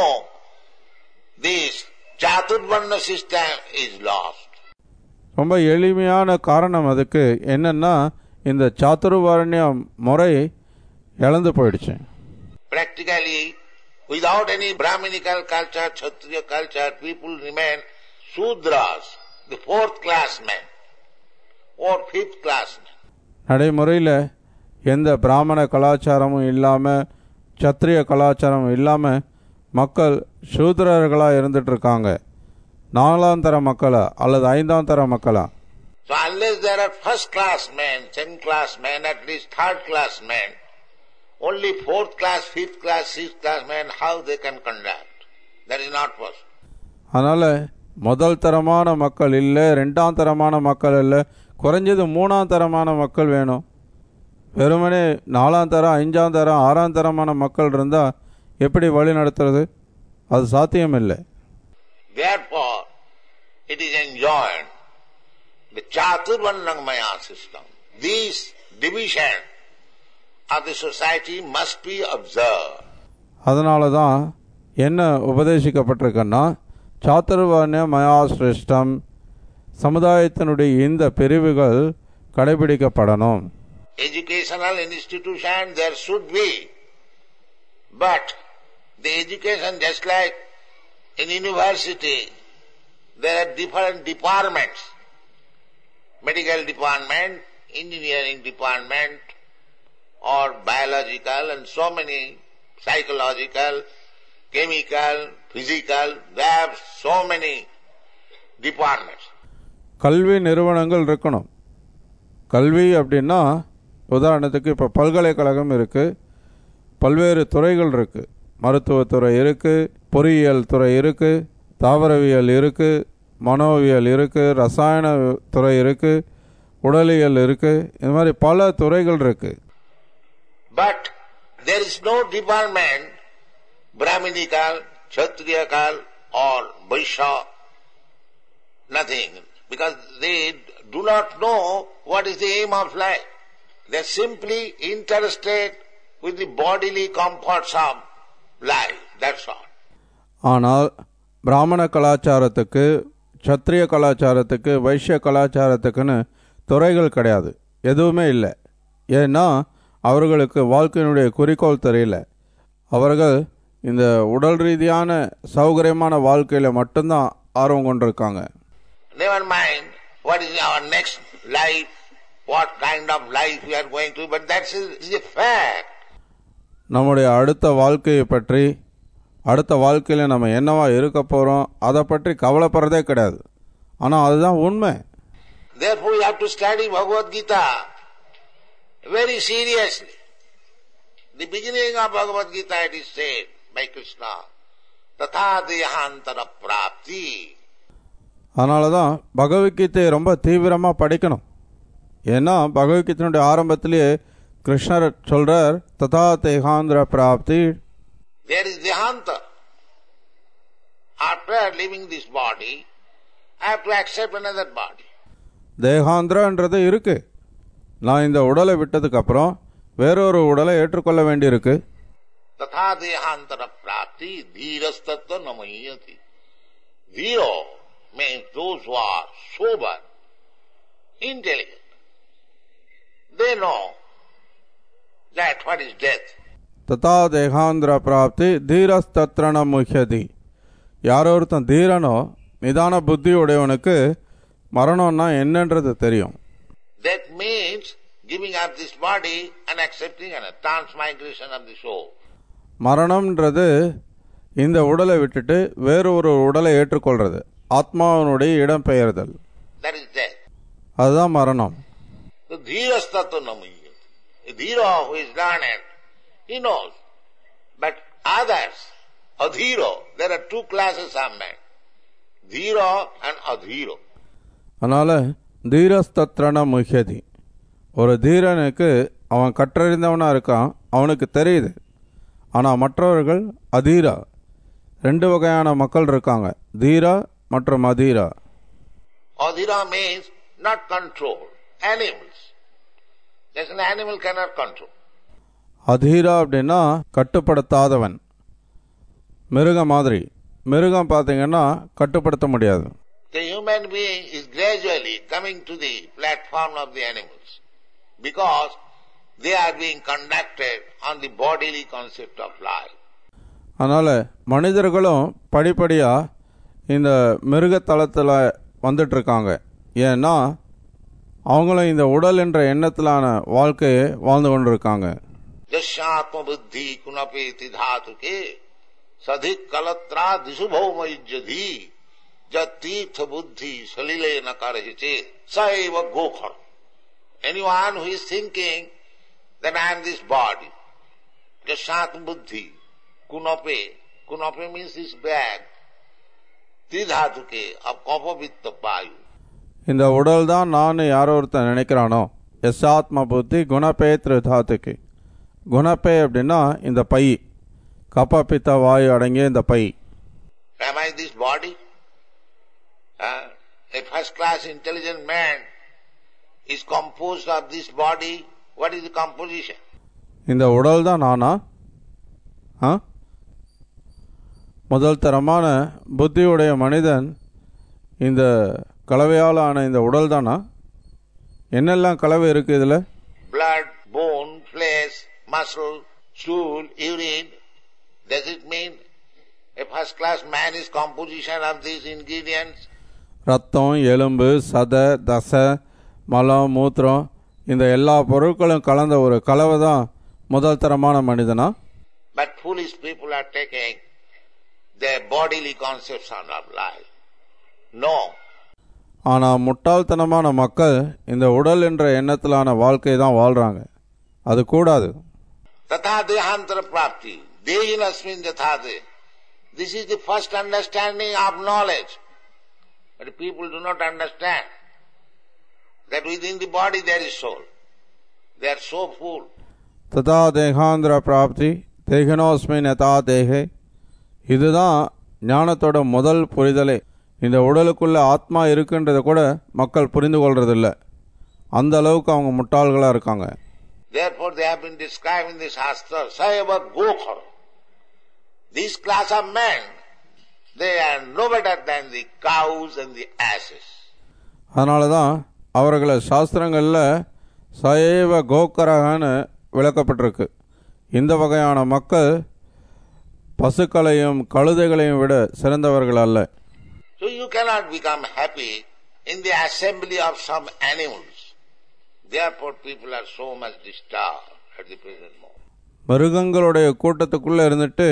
this Chaturvarna system is lost. ரொம்ப எளிமையான காரணம் அதுக்கு என்னன்னா, இந்த சாதுர்வர்ணிய முறை இழந்து போயிடுச்சு. Practically, without any Brahminical culture, Kshatriya culture, people remain Sudras, the fourth class men or fifth class men. நடைமுறையில் எந்த பிராமண கலாச்சாரமும் இல்லாமல், சத்திரிய கலாச்சாரமும் இல்லாமல் மக்கள் சூத்ரர்களாக இருந்துட்டு இருக்காங்க. 4ஆம் தர மக்களா அல்லது 5ஆம் தர மக்களா? So unless there are first class men, second class men, at least third class men, only fourth class, fifth class, sixth class men, how they can conduct? That is not possible. அதனால முதல் தரமான மக்கள் இல்லை, 2ஆம் தரமான மக்கள் இல்லை, குறைஞ்சது 3ஆம் தரமான மக்கள் வேணும். வெறுமனே 4ஆம் தரம், 5ஆம் தரம், 6ஆம் தரமான மக்கள் இருந்தால் எப்படி வழி நடத்துறது? அது சாத்தியம் இல்லை. Therefore, it is enjoined the Chaturvarnamaya system. This division of the society must be observed. அதனால தான் என்ன உபதேசிக்கப்பட்டிருக்குன்னா, சாதுர்வர்ணிய சிஸ்டம், சமுதாயத்தினுடைய இந்த பிரிவுகள் கடைபிடிக்கப்படணும். Educational institution there should be, but the education, just like in university, there are different departments, medical department, engineering department, or biological, and so many, psychological, chemical, physical, there are so many departments. கல்வி நிறுவனங்கள் இருக்கணும். கல்வி அப்படின்னா உதாரணத்துக்கு இப்போ பல்கலைக்கழகம் இருக்குது, பல்வேறு துறைகள் இருக்குது. மருத்துவத்துறை இருக்குது, பொறியியல் துறை இருக்குது, தாவரவியல் இருக்குது, மனோவியல் இருக்குது, ரசாயன துறை இருக்குது, உடலியல் இருக்குது. இது மாதிரி பல துறைகள் இருக்குது. But there is no department, Brahminical, Kshatriyakal or Vaishya, nothing. Because they do not know what is the aim of life. They are simply interested with the bodily comforts of life. That's all. ஆனால் பிராமண கலாச்சாரத்துக்கு, சத்திரிய கலாச்சாரத்துக்கு, வைஷ்ய கலாச்சாரத்துக்குன்னு துறைகள் கிடையாது, எதுவுமே இல்லை. ஏன்னா அவர்களுக்கு வாழ்க்கையினுடைய குறிக்கோள் தெரியல. அவர்கள் இந்த உடல் ரீதியான சௌகரியமான வாழ்க்கையில் மட்டும்தான் ஆர்வம் கொண்டிருக்காங்க. Never mind what is our next life, what kind of life we are going to, but that is a fact. நம்முடைய அடுத்த வாழ்க்கையை பற்றி, அடுத்த வாழ்க்கையில் நம்ம என்னவா இருக்க போகிறோம் அதை பற்றி கவலைப்படுறதே கிடையாது. ஆனால் அதுதான் உண்மை. Therefore we have to study Bhagavad Gita very seriously. The beginning of Bhagavad Gita it is said by Krishna, Tatha Dehantara Prapti. அதனால தான் பகவத்கீதையை ரொம்ப தீவிரமாக படிக்கணும். ஏன்னா பகவத்கீதையினுடைய ஆரம்பத்திலேயே கிருஷ்ணர் சொல்றார், ததா தேகாந்திர பிராப்தி. There is Dehanta. After leaving this body, I have to accept another body. தேகாந்திரன்றது இருக்கு. நான் இந்த உடலை விட்டதுக்கு அப்புறம் வேறொரு உடலை ஏற்றுக்கொள்ள வேண்டியிருக்கு. तथा देहांतर प्राप्ति धीरस्तत्व नमयति. Dhiro means those who are sober, intelligent. They know that what is death. ததா தேகாந்திர பிராப்தி தீரஸ்தத்ரண முஹ்யதி. யாரோ ஒருத்தன் தீரனோ நிதான புத்தி உடையவனுக்கு மரணம்னா என்னன்றது தெரியும். That means giving up this body and accepting a transmigration of the soul. மரணம்ன்றது இந்த உடலை விட்டுட்டு வேறு ஒரு உடலை ஏற்றுக்கொள்றது, ஆத்மாவினுடைய இடம் பெயர்தல். That is death. அதுதான் மரணம். The dhirastattva namayi. A dhira who is learned, he knows. But others, adhiro, there are two classes of men. Dhira and adhiro. அதனால தீரஸ்தத்ரண முஹ்யதி. ஒரு தீரனுக்கு அவன் கற்றறிந்தவனா இருக்கான், அவனுக்கு தெரியுது. ஆனால் மற்றவர்கள் அதீரா. ரெண்டு வகையான மக்கள் இருக்காங்க, தீரா மற்றும் Athira. Adhira means not control. Animals. There's an animal cannot control. Athira அப்படின்னா கட்டுப்படுத்தாதவன், மிருகம் மாதிரி. மிருகம் பார்த்தீங்கன்னா கட்டுப்படுத்த முடியாது. The human being is gradually coming to the platform of the animals because they are being conducted on the bodily concept of life. அதனால் மனிதர்களும் படிப்படியாக இந்த மிருகத்தளத்தில் வந்துட்டுருக்காங்க. ஏன்னா அவங்களும் இந்த உடல் என்ற எண்ணத்திலான வாழ்க்கையை வாழ்ந்து கொண்டிருக்காங்க. Jashatma buddhi kunapeti dhatuke sadhik kalatra disubhaumayujjadhi jatirtha buddhi salile nakarahite saiva gokhar. Anyone who is thinking that I am this body, jashatma buddhi kunape means this bag, tridhatuke of kapavitta payu. இந்த உடல் தான் நான் யாரோ ஒருத்தன் நினைக்கிறானோ, யசாத்ம புத்தி குணப்பே திரிதாத்துக்கு. குணப்பே அப்படின்னா இந்த பை, கப்ப பித்த வாயு அடங்கிய இந்த பை. Am I this body? A first class intelligent man is composed of this body. What is the composition? இந்த உடல் தான் நானா? முதல் தரமான புத்தியுடைய மனிதன் இந்த கலவையால் ஆன இந்த உடல் தானா? என்னெல்லாம் கலவை இருக்கு இதுல? Blood, bone, flesh, muscle, stool, urine. Does it mean a first class man is composition of these ingredients? ரத்தம், எலும்பு, சதை, தசை, மலம், மூத்திரம், இந்த எல்லா பொருட்களும் கலந்த ஒரு கலவை தான் முதல் தரமான மனிதனா? But foolish people are taking their bodily conception of life. No. ஆனால் முட்டாள்தனமான மக்கள் இந்த உடல் என்ற எண்ணத்திலான வாழ்க்கை தான் வாழ்றாங்க. அது கூடாது. Tatha dehantara prapti dehinasmin jathade. This is the first understanding of knowledge. But people do not understand that within the body there is soul. They are so full. ததா தேகாந்திர பிராப்தி தேகனோஸ்மின் யதா தேகே. இதுதான் ஞானத்தோட முதல் புரிதலே. இந்த உடலுக்குள்ள ஆத்மா இருக்குன்றதை கூட மக்கள் புரிந்து கொள்றதில்லை. அந்த அளவுக்கு அவங்க முட்டாள்களா இருக்காங்க. Therefore they have been described in the Shastra, Saiva Gokhar. This class of men, they are no better than the cows and the asses. அதனால தான் அவர்களை சாஸ்திரங்களில் சைவ கோக்கரகன்னு விளக்கப்பட்டிருக்கு. இந்த வகையான மக்கள் பசுக்களையும் கழுதைகளையும் விட சிறந்தவர்கள் அல்ல. So you cannot become happy in the assembly of some animals. Therefore people are so much disturbed at the present moment. மிருகங்களுடைய கூட்டத்துக்குள்ளே இருந்துட்டு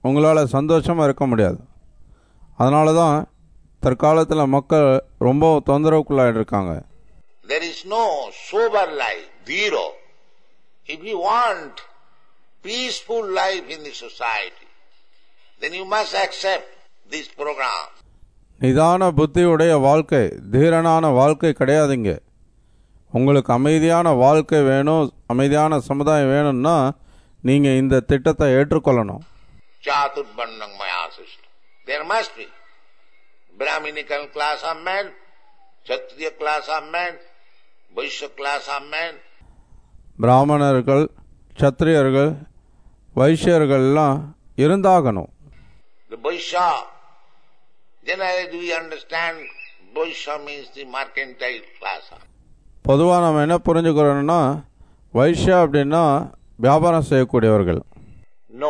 உங்களால் சந்தோஷமாக இருக்க முடியாது. அதனால தான் தற்காலத்தில் மக்கள் ரொம்ப தொந்தரவுக்குள்ளாயிட்டு இருக்காங்க. There is no sober life, zero. If you want peaceful life in the society, then you must accept this program. நிதான புத்தியுடைய வாழ்க்கை, தீரனான வாழ்க்கை கிடையாதுங்க. உங்களுக்கு அமைதியான வாழ்க்கை வேணும், அமைதியான சமுதாயம் வேணும்னா நீங்கள் இந்த திட்டத்தை ஏற்றுக்கொள்ளணும். Chaturvarnam maya system. There must be Brahminical class of men, Kshatriya class of men, Vaishya class of men. பிராமணர்கள், சத்திரியர்கள், வைஷ்யர்கள்லாம் இருந்தாகணும். The Vaishya, generally we understand Vaishya means the mercantile class. பொதுவாக நம்ம என்ன புரிஞ்சுக்கிறோம்னா வைஷ்யா அப்படின்னா வியாபாரம் செய்யக்கூடியவர்கள். No.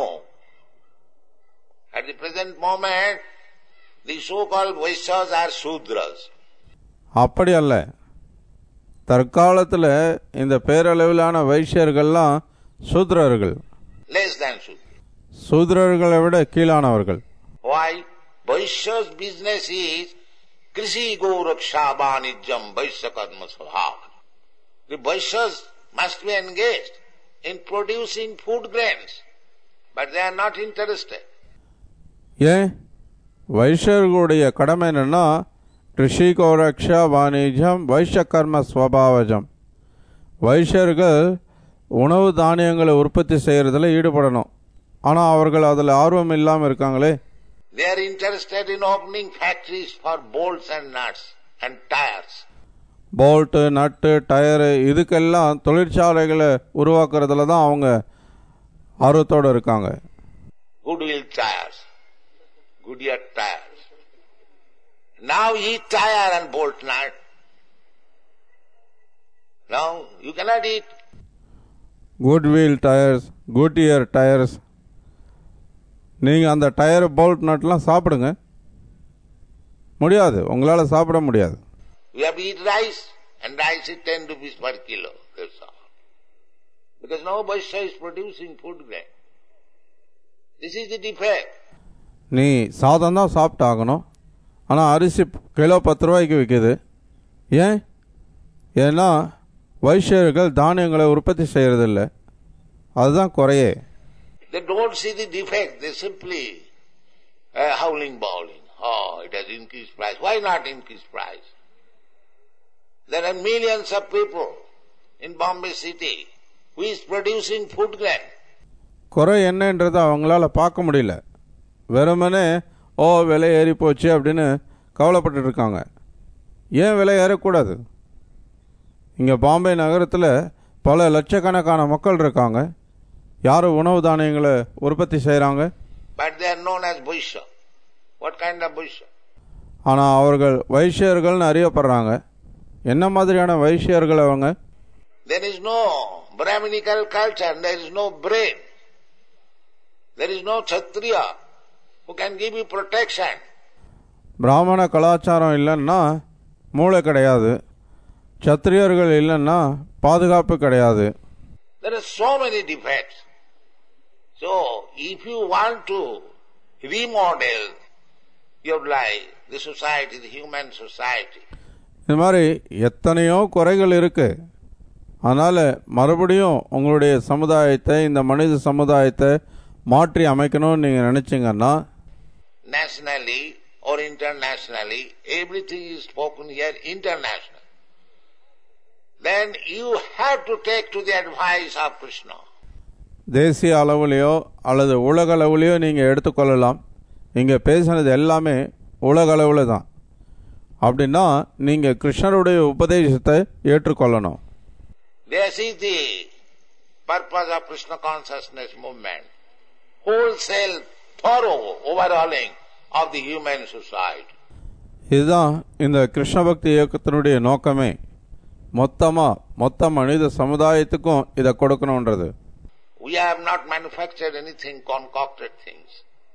At the present moment, the so-called Vaishyas are Sudras. அப்படி அல்ல. தற்காலத்தில் இந்த பேரளவிலான வைஷ்யர்கள்லாம் சூத்ரர்கள், Less than Sudra. சூத்ரர்களை விட கீழானவர்கள். Why? Vaishya's business is Krishi Goraksha Vanijam Vaishya Karma Svabha. The Vaishyas must be engaged in producing food grains, but they are not interested. ஏன்? வைஷ்யர்களுடைய கடமை என்னன்னா ரிஷி கோரக்ஷா வாணிஜம் வைஷ்ய கர்ம ஸ்வபாவஜம். வைஷ்யர்கள் உணவு தானியங்களை உற்பத்தி செய்கிறதுல ஈடுபடணும். ஆனால் அவர்கள் அதில் ஆர்வம் இல்லாமல் இருக்காங்களே. They are interested in opening factories for bolts and nuts and tires. Bolt, nut, tyre இதுக்கெல்லாம் தொழிற்சாலைகளை உருவாக்குறதுல தான் அவங்க ஆர்வத்தோடு இருக்காங்க. Goodwill tires, Goodyear tires. Now eat tire and bolt nut. Now you cannot eat. Goodwill tyres, Goodyear tyres, நீங்கள் அந்த tyre, bolt, நட்லாம் சாப்பிடுங்க. முடியாது, உங்களால் சாப்பிட முடியாது. You have to eat rice, and rice is 10 rupees per kilo. That's all. Because no Vaishya is producing food grain. This is the defect. நீ சாதம் தான் சாப்பிட்டாகணும். ஆனால் அரிசி கிலோ 10 ரூபாய்க்கு விற்கிது. ஏன்? ஏன்னா வைஷ்யர்கள் தானியங்களை உற்பத்தி செய்கிறதில்ல. அதுதான் குறையே. They don't see the defect. They simply howling, bawling. Oh, it has increased price. Why not increase price? There are millions of people in Bombay city who is producing food grain. குறை என்னன்றதை அவங்களால பார்க்க முடியல. வெறுமனே விலை ஏறி போச்சு அப்படின்னு கவலைப்பட்டு இருக்காங்க. ஏன் விலை ஏறக்கூடாது? இங்கே பாம்பே நகரத்தில் பல லட்சக்கணக்கான மக்கள் இருக்காங்க. யார் உணவு தானியங்களை உற்பத்தி செய்கிறாங்க. But they are known as Vaishya. What kind of Vaishya? ஆனால் அவர்கள் வைஷ்யர்கள்னு அறியப்படுறாங்க. என்ன மாதிரியான வைஷ்யர்கள் அவங்க? There is no Brahminical culture, there is no brain. There is no Kshatriya who can give you protection. பிராமண கலாச்சாரம் இல்லைன்னா மூளை கிடையாது. சத்திரியர்கள் இல்லைன்னா பாதுகாப்பு கிடையாது. There are so many defects. So, if you want to remodel your life, the society, the human society. இது மாதிரி எத்தனையோ குறைகள் இருக்கு. அதனால் மறுபடியும் உங்களுடைய சமுதாயத்தை, இந்த மனித சமுதாயத்தை மாற்றி அமைக்கணும்னு நீங்கள் நினைச்சிங்கன்னா, nationally or internationally, everything is spoken here international. Then you have to take to the advice of Krishna. தேசிய அளவுலையோ அல்லது உலக அளவுலையோ நீங்கள் எடுத்துக்கொள்ளலாம். இங்கே பேசினது எல்லாமே உலக அளவில் தான். அப்படின்னா நீங்கள் கிருஷ்ணருடைய உபதேசத்தை ஏற்றுக்கொள்ளணும். This is the purpose of Krishna consciousness movement. Wholesale, thorough overhauling of the human society. இதுதான் இந்த கிருஷ்ண பக்தி இயக்கத்தினுடைய நோக்கமே. மொத்த மனித சமுதாயத்துக்கும் இதை கொடுக்கணுன்றது. We have not manufactured anything, concocted things.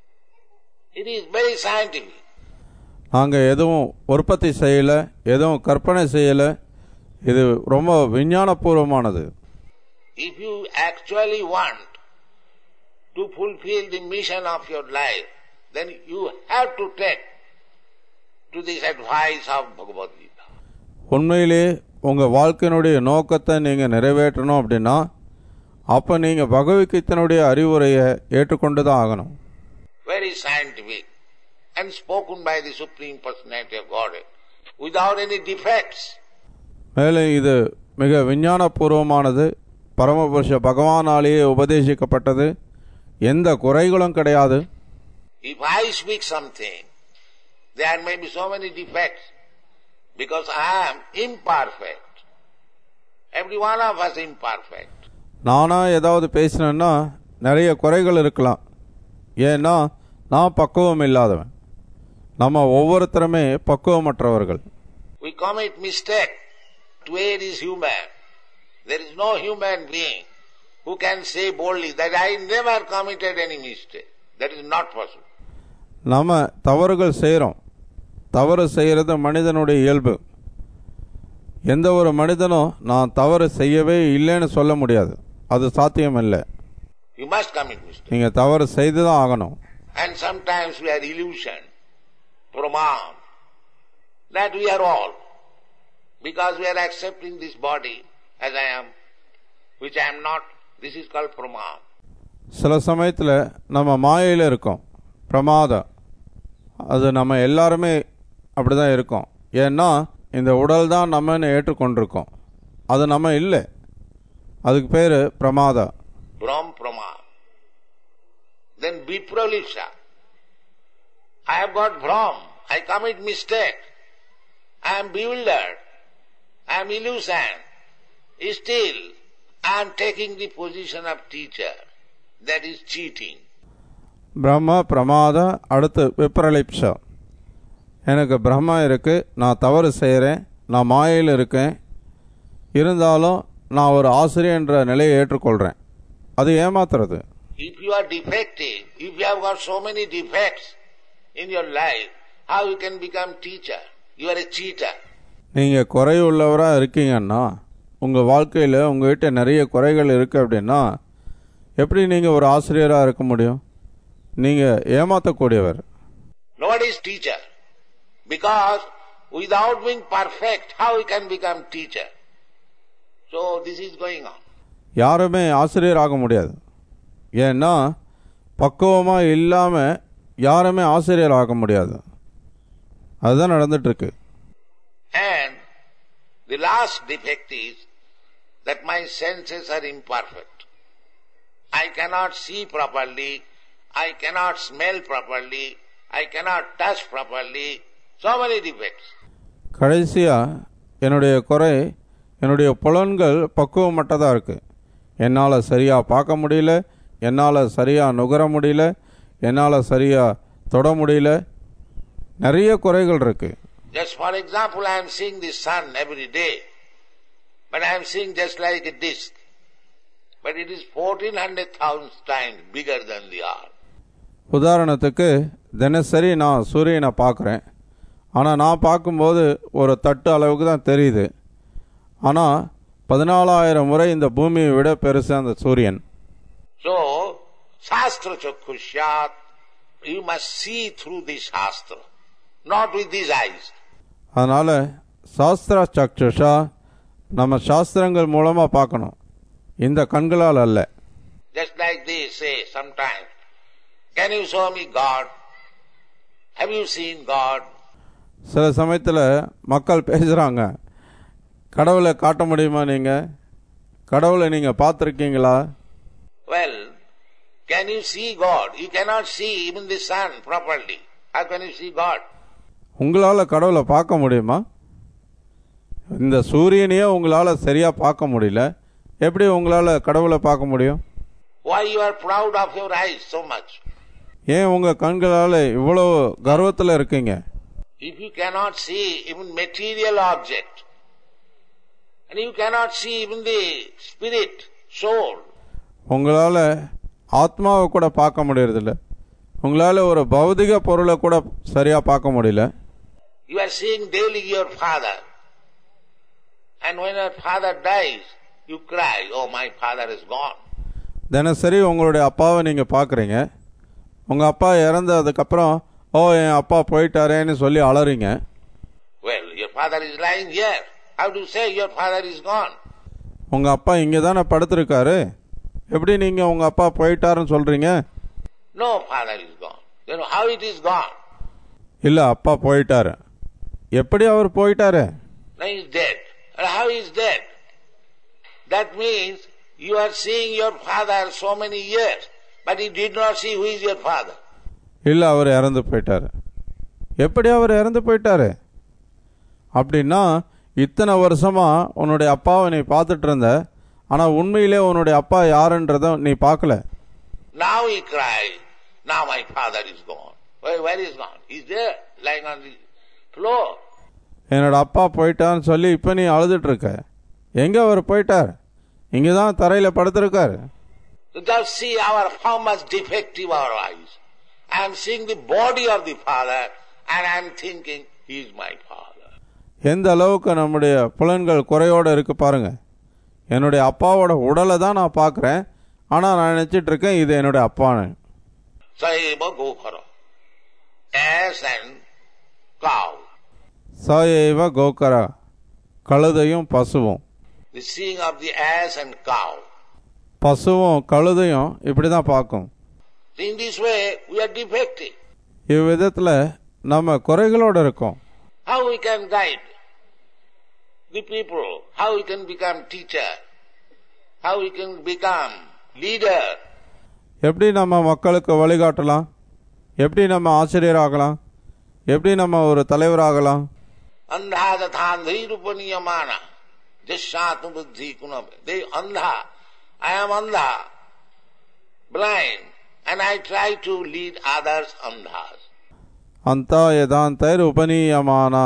It is very scientific. நாங்கள் எதுவும் உற்பத்தி செய்யலை, எதுவும் கற்பனை செய்யலை. இது ரொம்ப விஞ்ஞானபூர்வமானது. If you actually want to fulfill the mission of your life, then you have to take to this advice of Bhagavad Gita. உண்மையிலே உங்கள் வாழ்க்கையினுடைய நோக்கத்தை நீங்கள் நிறைவேற்றணும் அப்படின்னா அப்போ நீங்கள் பகவத்கீதையினுடைய அறிவுரையை ஏற்றுக்கொண்டு தான் ஆகணும். Very scientific and spoken by the Supreme Personality of Godhead without any defects. மேலும் இது மிக விஞ்ஞானபூர்வமானது, பரமபுருஷ பகவானாலேயே உபதேசிக்கப்பட்டது, எந்த குறைகளும் கிடையாது. If I speak something, there may be so many defects because I am imperfect. Every one of us imperfect. நானா ஏதாவது பேசினேன்னா நிறைய குறைகள் இருக்கலாம். ஏன்னா நான் பக்குவம் இல்லாதவன். நம்ம ஒவ்வொருத்தருமே பக்குவமற்றவர்கள். We commit mistake. To err is human. There is no human being who can say boldly that I never committed any mistake. That is not possible. நம்ம தவறுகள் செய்கிறோம். தவறு செய்கிறது மனிதனுடைய இயல்பு. எந்த ஒரு மனிதனும் நான் தவறு செய்யவே இல்லைன்னு சொல்ல முடியாது. அது சாத்தியம் இல்லை. You must commit mistake. நீங்கள் தவறு செய்து தான் ஆகணும். And sometimes we are illusion, pramam, that we are all. Because we are accepting this body as I am, which I am not. This is called pramam. சில சமயத்தில் நம்ம மாயையில் இருக்கோம், பிரமாதம். அது நம்ம எல்லாருமே அப்படி தான் இருக்கோம். ஏன்னா இந்த உடல் தான் நம்மன்னு ஏற்றுக்கொண்டிருக்கோம். அது நம்ம இல்லை. அதுக்கு பேர் பிரமாதா. Brahm pramam. Then vipralipsa. I have got brahm. I commit mistake. I am bewildered. I am illusion. Still, I am taking the position of teacher. That is cheating. பிரம்ம பிரமாத, அடுத்து விப்ரலிப்சா. எனக்கு பிரம்மா இருக்கு, நான் தவறு செய்கிறேன், நான் மாயையில் இருக்கேன், இருந்தாலும் நான் ஒரு ஆசிரியர் என்ற நிலையை ஏற்றுக்கொள்கிறேன். அது ஏமாத்துறது. If you are defective, if you have got so many defects in your life, how you can become teacher? You are a cheater. நீங்கள் குறையுள்ளவராக இருக்கீங்கன்னா, உங்கள் வாழ்க்கையில் உங்கள்கிட்ட நிறைய குறைகள் இருக்குது அப்படின்னா எப்படி நீங்கள் ஒரு ஆசிரியராக இருக்க முடியும்? நீங்கள் ஏமாற்றக்கூடியவர். Nobody is teacher. Because without being perfect, how we can become teacher? So this is going on. யாருமே ஆசிரியர் ஆக முடியாது. ஏன்னா பக்குவமாக இல்லாமல் யாருமே ஆசிரியர் ஆக முடியாது. அதுதான் நடந்துட்டுருக்கு. And the last defect is that my senses are imperfect. I cannot see properly, I cannot smell properly, I cannot touch properly. So many defects. கடைசியாக என்னுடைய குறை, என்னுடைய புலன்கள் பக்குவமற்றதாக இருக்குது. என்னால் சரியாக பார்க்க முடியல, என்னால் சரியாக நுகர முடியல, என்னால் சரியாக தொட முடியல, நிறைய குறைகள் இருக்குது. Just for example, I am seeing the sun every day, but I am seeing just like a disc. But it is 1400,000 times bigger than the earth. உதாரணத்துக்கு தினசரி நான் சூரியனை பார்க்குறேன். ஆனால் நான் பார்க்கும்போது ஒரு தட்டு அளவுக்கு தான் தெரியுது. ஆனால் 14,000 முறை இந்த பூமியை விட பெருசு அந்த சூரியன். So, Shastra Chakshusyat, you must see through the Shastra, not with these eyes. அதனால் சாஸ்திர சக்ஷுஷா, நம்ம சாஸ்திரங்கள் மூலமாக பார்க்கணும், இந்த கண்களால் அல்ல. Just like they say sometimes, can you show me God? Have you seen God? சில சமயத்தில் மக்கள் பேசுகிறாங்க, கடவுளை காட்ட முடியுமா, நீங்கள் கடவுளை நீங்கள் பார்த்துருக்கீங்களா? Well, can you see God? You cannot see even the sun properly. How can you see God? உங்களால் கடவுளை பார்க்க முடியுமா? இந்த சூரியனையே உங்களால் சரியாக பார்க்க முடியல, எப்படி உங்களால் கடவுளை பார்க்க முடியும்? Why you are proud of your eyes so much? ஏன் உங்கள் கண்களால் இவ்வளோ கர்வத்தில் இருக்கீங்க? If you cannot see even material object, and you cannot see even the spirit, soul. உங்களால் ஆத்மாவை கூட பார்க்க முடியறதில்ல, உங்களால் ஒரு பௌதிக பொருளை கூட சரியாக பார்க்க முடியல. You are seeing daily your father, and when your father dies, you cry, oh my father is gone. தினசரி உங்களுடைய அப்பாவை நீங்கள் பார்க்குறீங்க. உங்கள் அப்பா இறந்ததுக்கப்புறம் ஓ என் அப்பா போயிட்டாரேன்னு சொல்லி அலறீங்க. Well, your father is lying here. How do you say your father is gone? உங்கள் அப்பா இங்கே தானே படுத்திருக்காரு, எப்படி நீங்கள் உங்கள் அப்பா போயிட்டாருன்னு சொல்கிறீங்க? No, father is gone. You know how it is gone? இல்லை, அப்பா போயிட்டாரு. எப்படி அவர் போயிட்டாரு? No, he is dead. And how he is dead? That means you are seeing your father so many years, but you did not see who is your father. இல்லை, அவர் இறந்து போயிட்டாரு. எப்படி அவர் இறந்து போயிட்டாரு? அப்படின்னா இத்தனை வருஷமாக உன்னுடைய அப்பாவை நீ பார்த்துட்டு இருந்த, ஆனால் உண்மையிலே உன்னுடைய அப்பா யாருன்றதை நீ பார்க்கல. Now he cried, now my father is gone. Where is gone? He is there, lying on the floor. என்னோட அப்பா போயிட்டான்னு சொல்லி இப்போ நீ அழுதுட்டு இருக்க. எங்கே அவர் போயிட்டார்? இங்கே தான் தரையில் படுத்திருக்காரு. Just see how much defective our eyes. I am seeing the body of the father and I am thinking he is my father. எந்த அளவுக்கு நம்முடைய புலன்கள் குறையோடு இருக்கு பாருங்க. என்னுடைய அப்பாவோட உடலை தான் நான் பார்க்குறேன், ஆனால் நான் நினச்சிட்டு இருக்கேன் இது என்னுடைய அப்பான்னு. Saiva Gokara, ass and cow. சைவ கோகரா, கழுதையும் பசுவும். The seeing of the ass and cow. பசுவும் கழுதையும் இப்படி தான் பார்க்கும். In this way we are defective. இவ்விதத்தில் நம்ம குறைகளோடு இருக்கோம். How we can guide the people, how we can become teacher, how we can become leader. எப்படி நம்ம மக்களுக்கு வழிகாட்டலாம், எப்படி நம்ம ஆசிரியராகலாம், எப்படி நம்ம ஒரு தலைவராகலாம். Andha dathandhi rupaniyamana jashyatu buddhi kunabe. They andha, I am andha, blind, and I try to lead others andhas. அந்த யதாந்தைர் உபநீயமானா,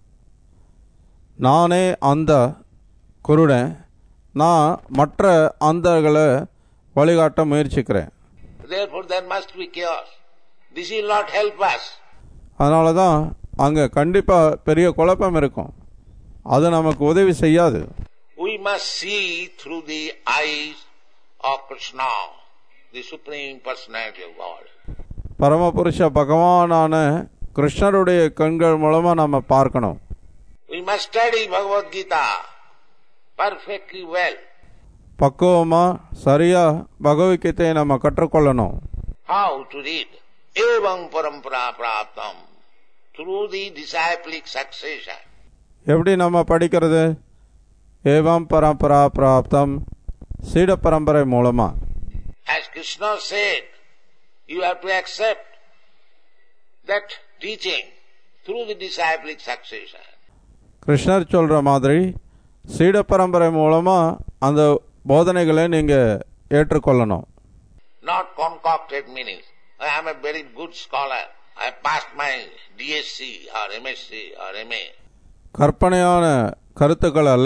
நானே அந்த குருடன், நான் மற்ற அந்தர்களை வழிகாட்ட முயற்சிக்கிறேன். Therefore there must be chaos. This will not help us. அதனால தான் அங்கே கண்டிப்பாக பெரிய குழப்பம் இருக்கும், அது நமக்கு உதவி செய்யாது. We must see through the eyes of Krishna, the Supreme Personality of God. பரமபுருஷ பகவானான கிருஷ்ணருடைய கண்கள் மூலமாக நம்ம பார்க்கணும். We must study Bhagavad Gita perfectly well. பக்குவமாக சரியாக பகவத்கீதையை நம்ம கற்றுக்கொள்ளணும். How to read? Evam parampara praptam, through the disciplic succession. எப்படி நம்ம படிக்கிறது? ஏவம் பரம்பரா பிராப்தம், சீட பரம்பரை மூலமா. As Krishna said, you have to accept that teaching through the disciplic succession. கிருஷ்ணர் சொல்ற மாதிரி சீட பரம்பரை மூலமா அந்த போதனைகளை நீங்க ஏற்றுக்கொள்ளணும். Not concocted meanings. I am a very good scholar. I passed my DSc or MSc or MA. கற்பனையான கருத்துக்கள் அல்ல.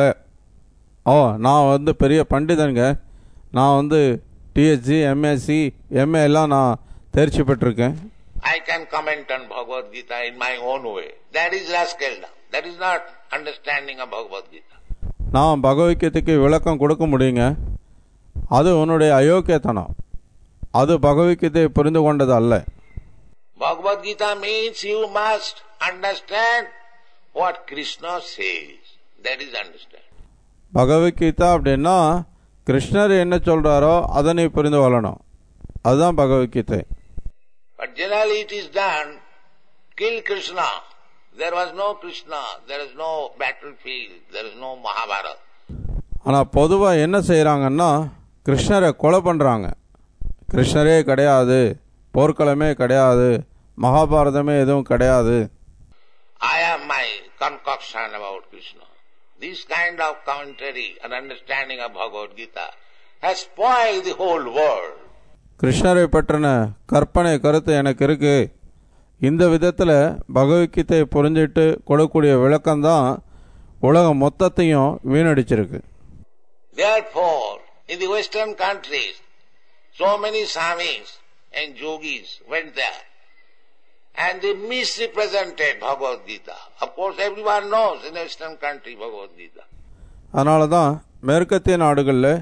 நான் பெரிய பண்டிதனுங்க, நான் டிஎஸ்சி எம்எஸ்சி எம்ஏ எல்லாம் நான் தேர்ச்சி பெற்றிருக்கேன். I can comment on Bhagavad Gita in my own way. That is rascaldom. That is not understanding of Bhagavad Gita. நான் பகவத்கீதைக்கு விளக்கம் கொடுக்க முடியுங்க, அது உன்னுடைய அயோக்கியத்தனம், அது பகவத்கீதையை புரிந்து கொண்டது அல்ல. Bhagavad Gita means you must understand what Krishna says. That is understand. Bhagavad Gita அப்படின்னா கிருஷ்ணர் என்ன சொல்றாரோ அதை நீ புரிந்து கொள்ளணும், அதுதான் Bhagavad Gita. But generally it is done, kill Krishna. There was no Krishna, there is no battlefield, there is no Mahabharata. ஆனால் பொதுவாக என்ன செய்கிறாங்கன்னா கிருஷ்ணரை கொலை பண்ணுறாங்க. கிருஷ்ணரே கிடையாது, போர்க்களமே கிடையாது, மகாபாரதமே எதுவும் கிடையாது. I have my concoction about Krishna. This kind of commentary and understanding of Bhagavad Gita has spoiled the whole world. கிருஷ்ணரை பற்றின கற்பனை கருத்து எனக்கு இருக்கு. இந்த விதத்தில் பகவத்கீதையை புரிஞ்சிட்டு கொடுக்கக்கூடிய விளக்கம்தான் உலகம் மொத்தத்தையும் வீணடிச்சிருக்கு. Therefore, in the Western countries, so many Swamis and Yogis went there and they misrepresented Bhagavad Gita. Of course, everyone knows in the Western country Bhagavad Gita. அதனால தான் மேற்கத்திய நாடுகளில்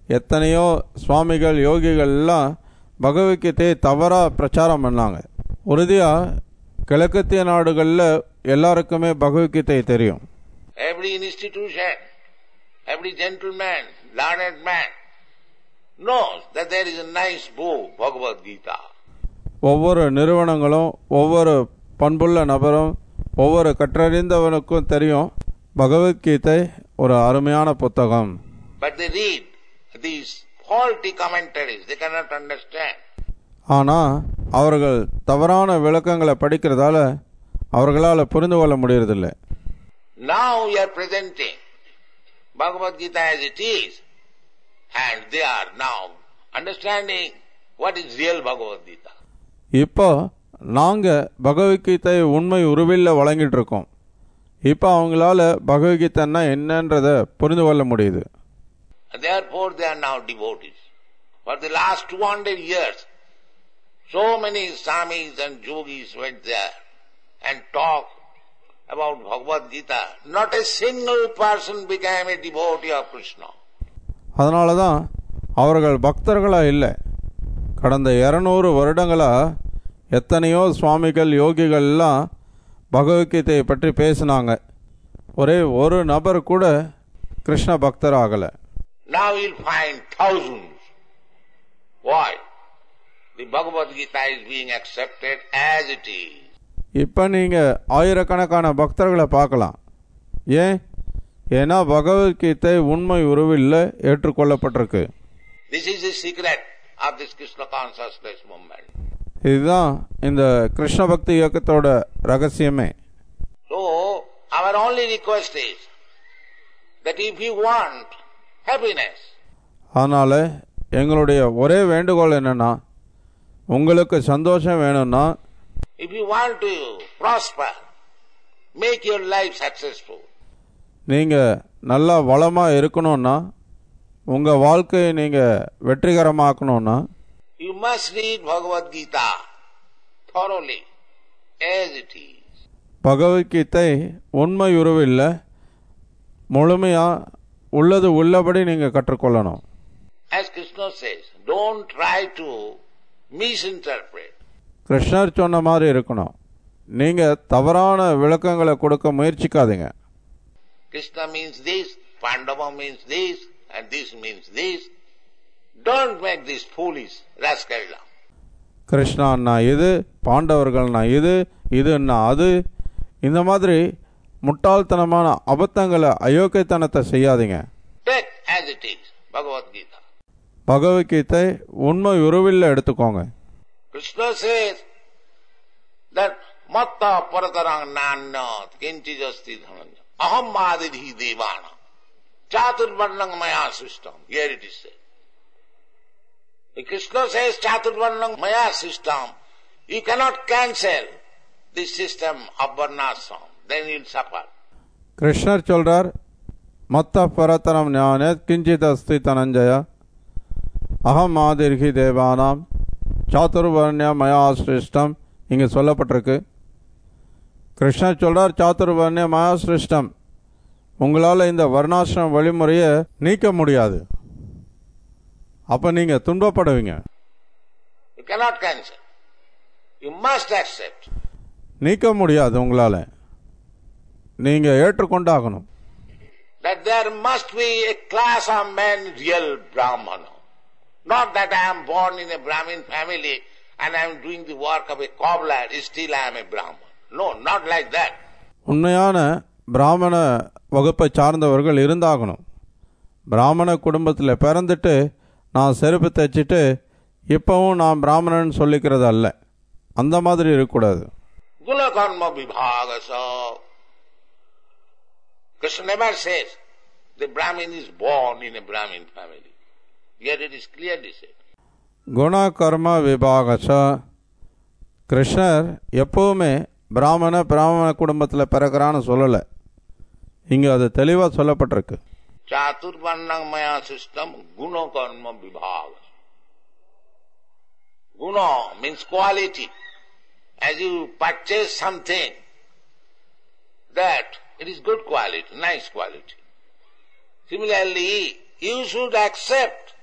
எத்தனையோ சுவாமிகள் யோகிகள் எல்லாம் பகவத்கீதையை தவறாக பிரச்சாரம் பண்ணாங்க. உறுதியாக கிழக்கத்திய நாடுகளில் எல்லாருக்குமே பகவத்கீதை தெரியும். Every institution, every gentleman, learned man knows that there is a nice book, Bhagavad Gita. ஒவ்வொரு நிறுவனங்களும் ஒவ்வொரு பண்புள்ள நபரும் ஒவ்வொரு கற்றறிந்தவனுக்கும் தெரியும் பகவத்கீதை ஒரு அருமையான புத்தகம். But they read these faulty commentaries, they cannot understand. ஆனால் அவர்கள் தவறான விளக்கங்களை படிக்கிறதால அவர்களால் புரிந்து கொள்ள முடியறதில்லை. Now we are presenting Bhagavad Gita as it is, and they are now understanding what is real Bhagavad Gita. இப்போ நாங்கள் பகவத்கீதை உண்மை உருவில் வழங்கிட்டு இருக்கோம். இப்போ அவங்களால பகவத்கீதைன்னா என்னன்றதை புரிந்து கொள்ள முடியுது. Therefore they are now devotees. For the last 200 years, so many Swamis and Yogis went there and talked about Bhagavad Gita. Not a single person became a devotee of Krishna. அதனால தான் அவர்கள் பக்தர்களாக இல்லை. கடந்த 200 வருடங்களாக எத்தனையோ சுவாமிகள் யோகிகள்லாம் பகவத்கீதையை பற்றி பேசினாங்க. ஒரே ஒரு நபர் கூட கிருஷ்ண பக்தர் ஆகலை. Now you'll find thousands. Why? The Bhagavad Gita is being accepted as it is. இப்போ நீங்கள் ஆயிரக்கணக்கான பக்தர்களை பார்க்கலாம். ஏன்னா பகவத்கீதை உண்மை உருவில் ஏற்றுக்கொள்ளப்பட்டிருக்கு. This is the secret of this Krishna consciousness movement. இதுதான் இந்த கிருஷ்ண பக்தி இயக்கத்தோட ரகசியமே. So our only request is that if you want happiness, அதனால எங்களுடைய ஒரே வேண்டுகோள் என்னன்னா, உங்களுக்கு சந்தோஷம் வேணும்னா, if you want to prosper, make your life successful, நீங்கள் நல்லா வளமாக இருக்கணும்னா, உங்கள் வாழ்க்கையை நீங்கள் வெற்றிகரமாக்கணும்னா, you must read Bhagavad Gita thoroughly as it is. Bhagavad Gita உண்மை உருவில் முழுமையாக உள்ளது உள்ளபடி நீங்கள் கற்றுக்கொள்ளணும். As Krishna says, don't try to misinterpret. கிருஷ்ணர் சொன்ன மாதிரி இருக்கணும். நீங்கள் தவறான விளக்கங்களை கொடுக்க முயற்சிக்காதீங்க. Krishna means this, Pandava means this, and this means this. Don't make this foolish rascal. கிருஷ்ணான்னா இது, பாண்டவர்கள்னா இது, இதுன்னா அது, இந்த மாதிரி முட்டாள்தனமான அபத்தங்களை அயோக்கியத்தனத்தை செய்யாதீங்க. Take as it is, Bhagavad Gita. Bhagavad Gita உண்மை உருவில் எடுத்துக்கோங்க. Krishna says that matta paratarang nannat kinchijasti dhananja aham madidhi devana chaturvarnang maya system. Here it is said. If Krishna says chaturvarnang maya system, you cannot cancel this system of varnashram, then you will suffer. கிருஷ்ணர் சொல்றார், மத்த பரத்தரம் ஞானே கிஞ்சித் அஸ்தி தனஞ்சய அகம் மாதிர்கி தேவானாம் சாதுர்வர்ணிய மயா சிருஷ்டம். இங்கே சொல்லப்பட்டிருக்கு. கிருஷ்ணர் சொல்றார், சாதுர்வர்ணிய மயா சிருஷ்டம், உங்களால் இந்த வர்ணாசிரம வழிமுறையை நீக்க முடியாது. அப்போ நீங்கள் துன்பப்படுவீங்க. You cannot cancel. You must accept. நீக்க முடியாது உங்களால், நீங்கள் ஏற்றுக்கொண்டாகணும். That there must be a class of men, real Brahmana. Not that I am born in a Brahmin family and I am doing the work of a cobbler, still I am a Brahman. No, not like that. உண்மையான பிராமண வகுப்பை சார்ந்தவர்கள் இருந்தாகணும். பிராமண குடும்பத்தில் பிறந்துட்டு நான் செருப்பு தைச்சிட்டு இப்பவும் நான் பிராமணன் சொல்லிக்கிறது அல்ல. அந்த மாதிரி இருக்கக்கூடாது. Gunakarma vibhagasa. Krishna never says the Brahmin is born in a Brahmin family. Yet it is clearly said. குண கர்ம விபாகச. கிருஷ்ணர் எப்பவுமே பிராமண குடும்பத்தில் பிறக்கிறான்னு சொல்லலை. இங்கே அது தெளிவாக சொல்லப்பட்டிருக்கு. Chaturvarnang maya system guna karma vibhaga. Guna means quality. As you purchase something, that it is good quality, nice quality. Similarly, you should accept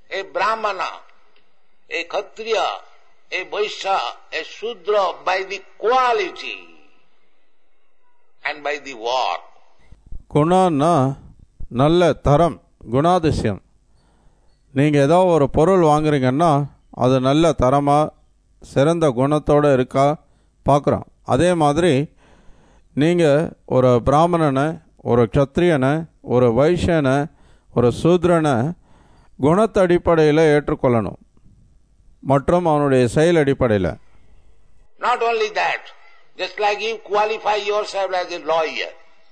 a Brahmana, a Kshatriya, a Vaishya, a Shudra by the quality and by the work. குணம்னா நல்ல தரம், குணாதிசயம். நீங்கள் ஏதோ ஒரு பொருள் வாங்குறீங்கன்னா அது நல்ல தரமாக சிறந்த குணத்தோடு இருக்கா பார்க்குறோம். அதே மாதிரி நீங்கள் ஒரு பிராமணனை, ஒரு க்ஷத்ரியனை, ஒரு வைஷ்யனை, ஒரு சூத்ரனை குணத்த அடிப்படையில் ஏற்றுக்கொள்ளணும் மற்றும் அவனுடைய செயல் அடிப்படையில். Not only that, just like you qualify yourself as a lawyer,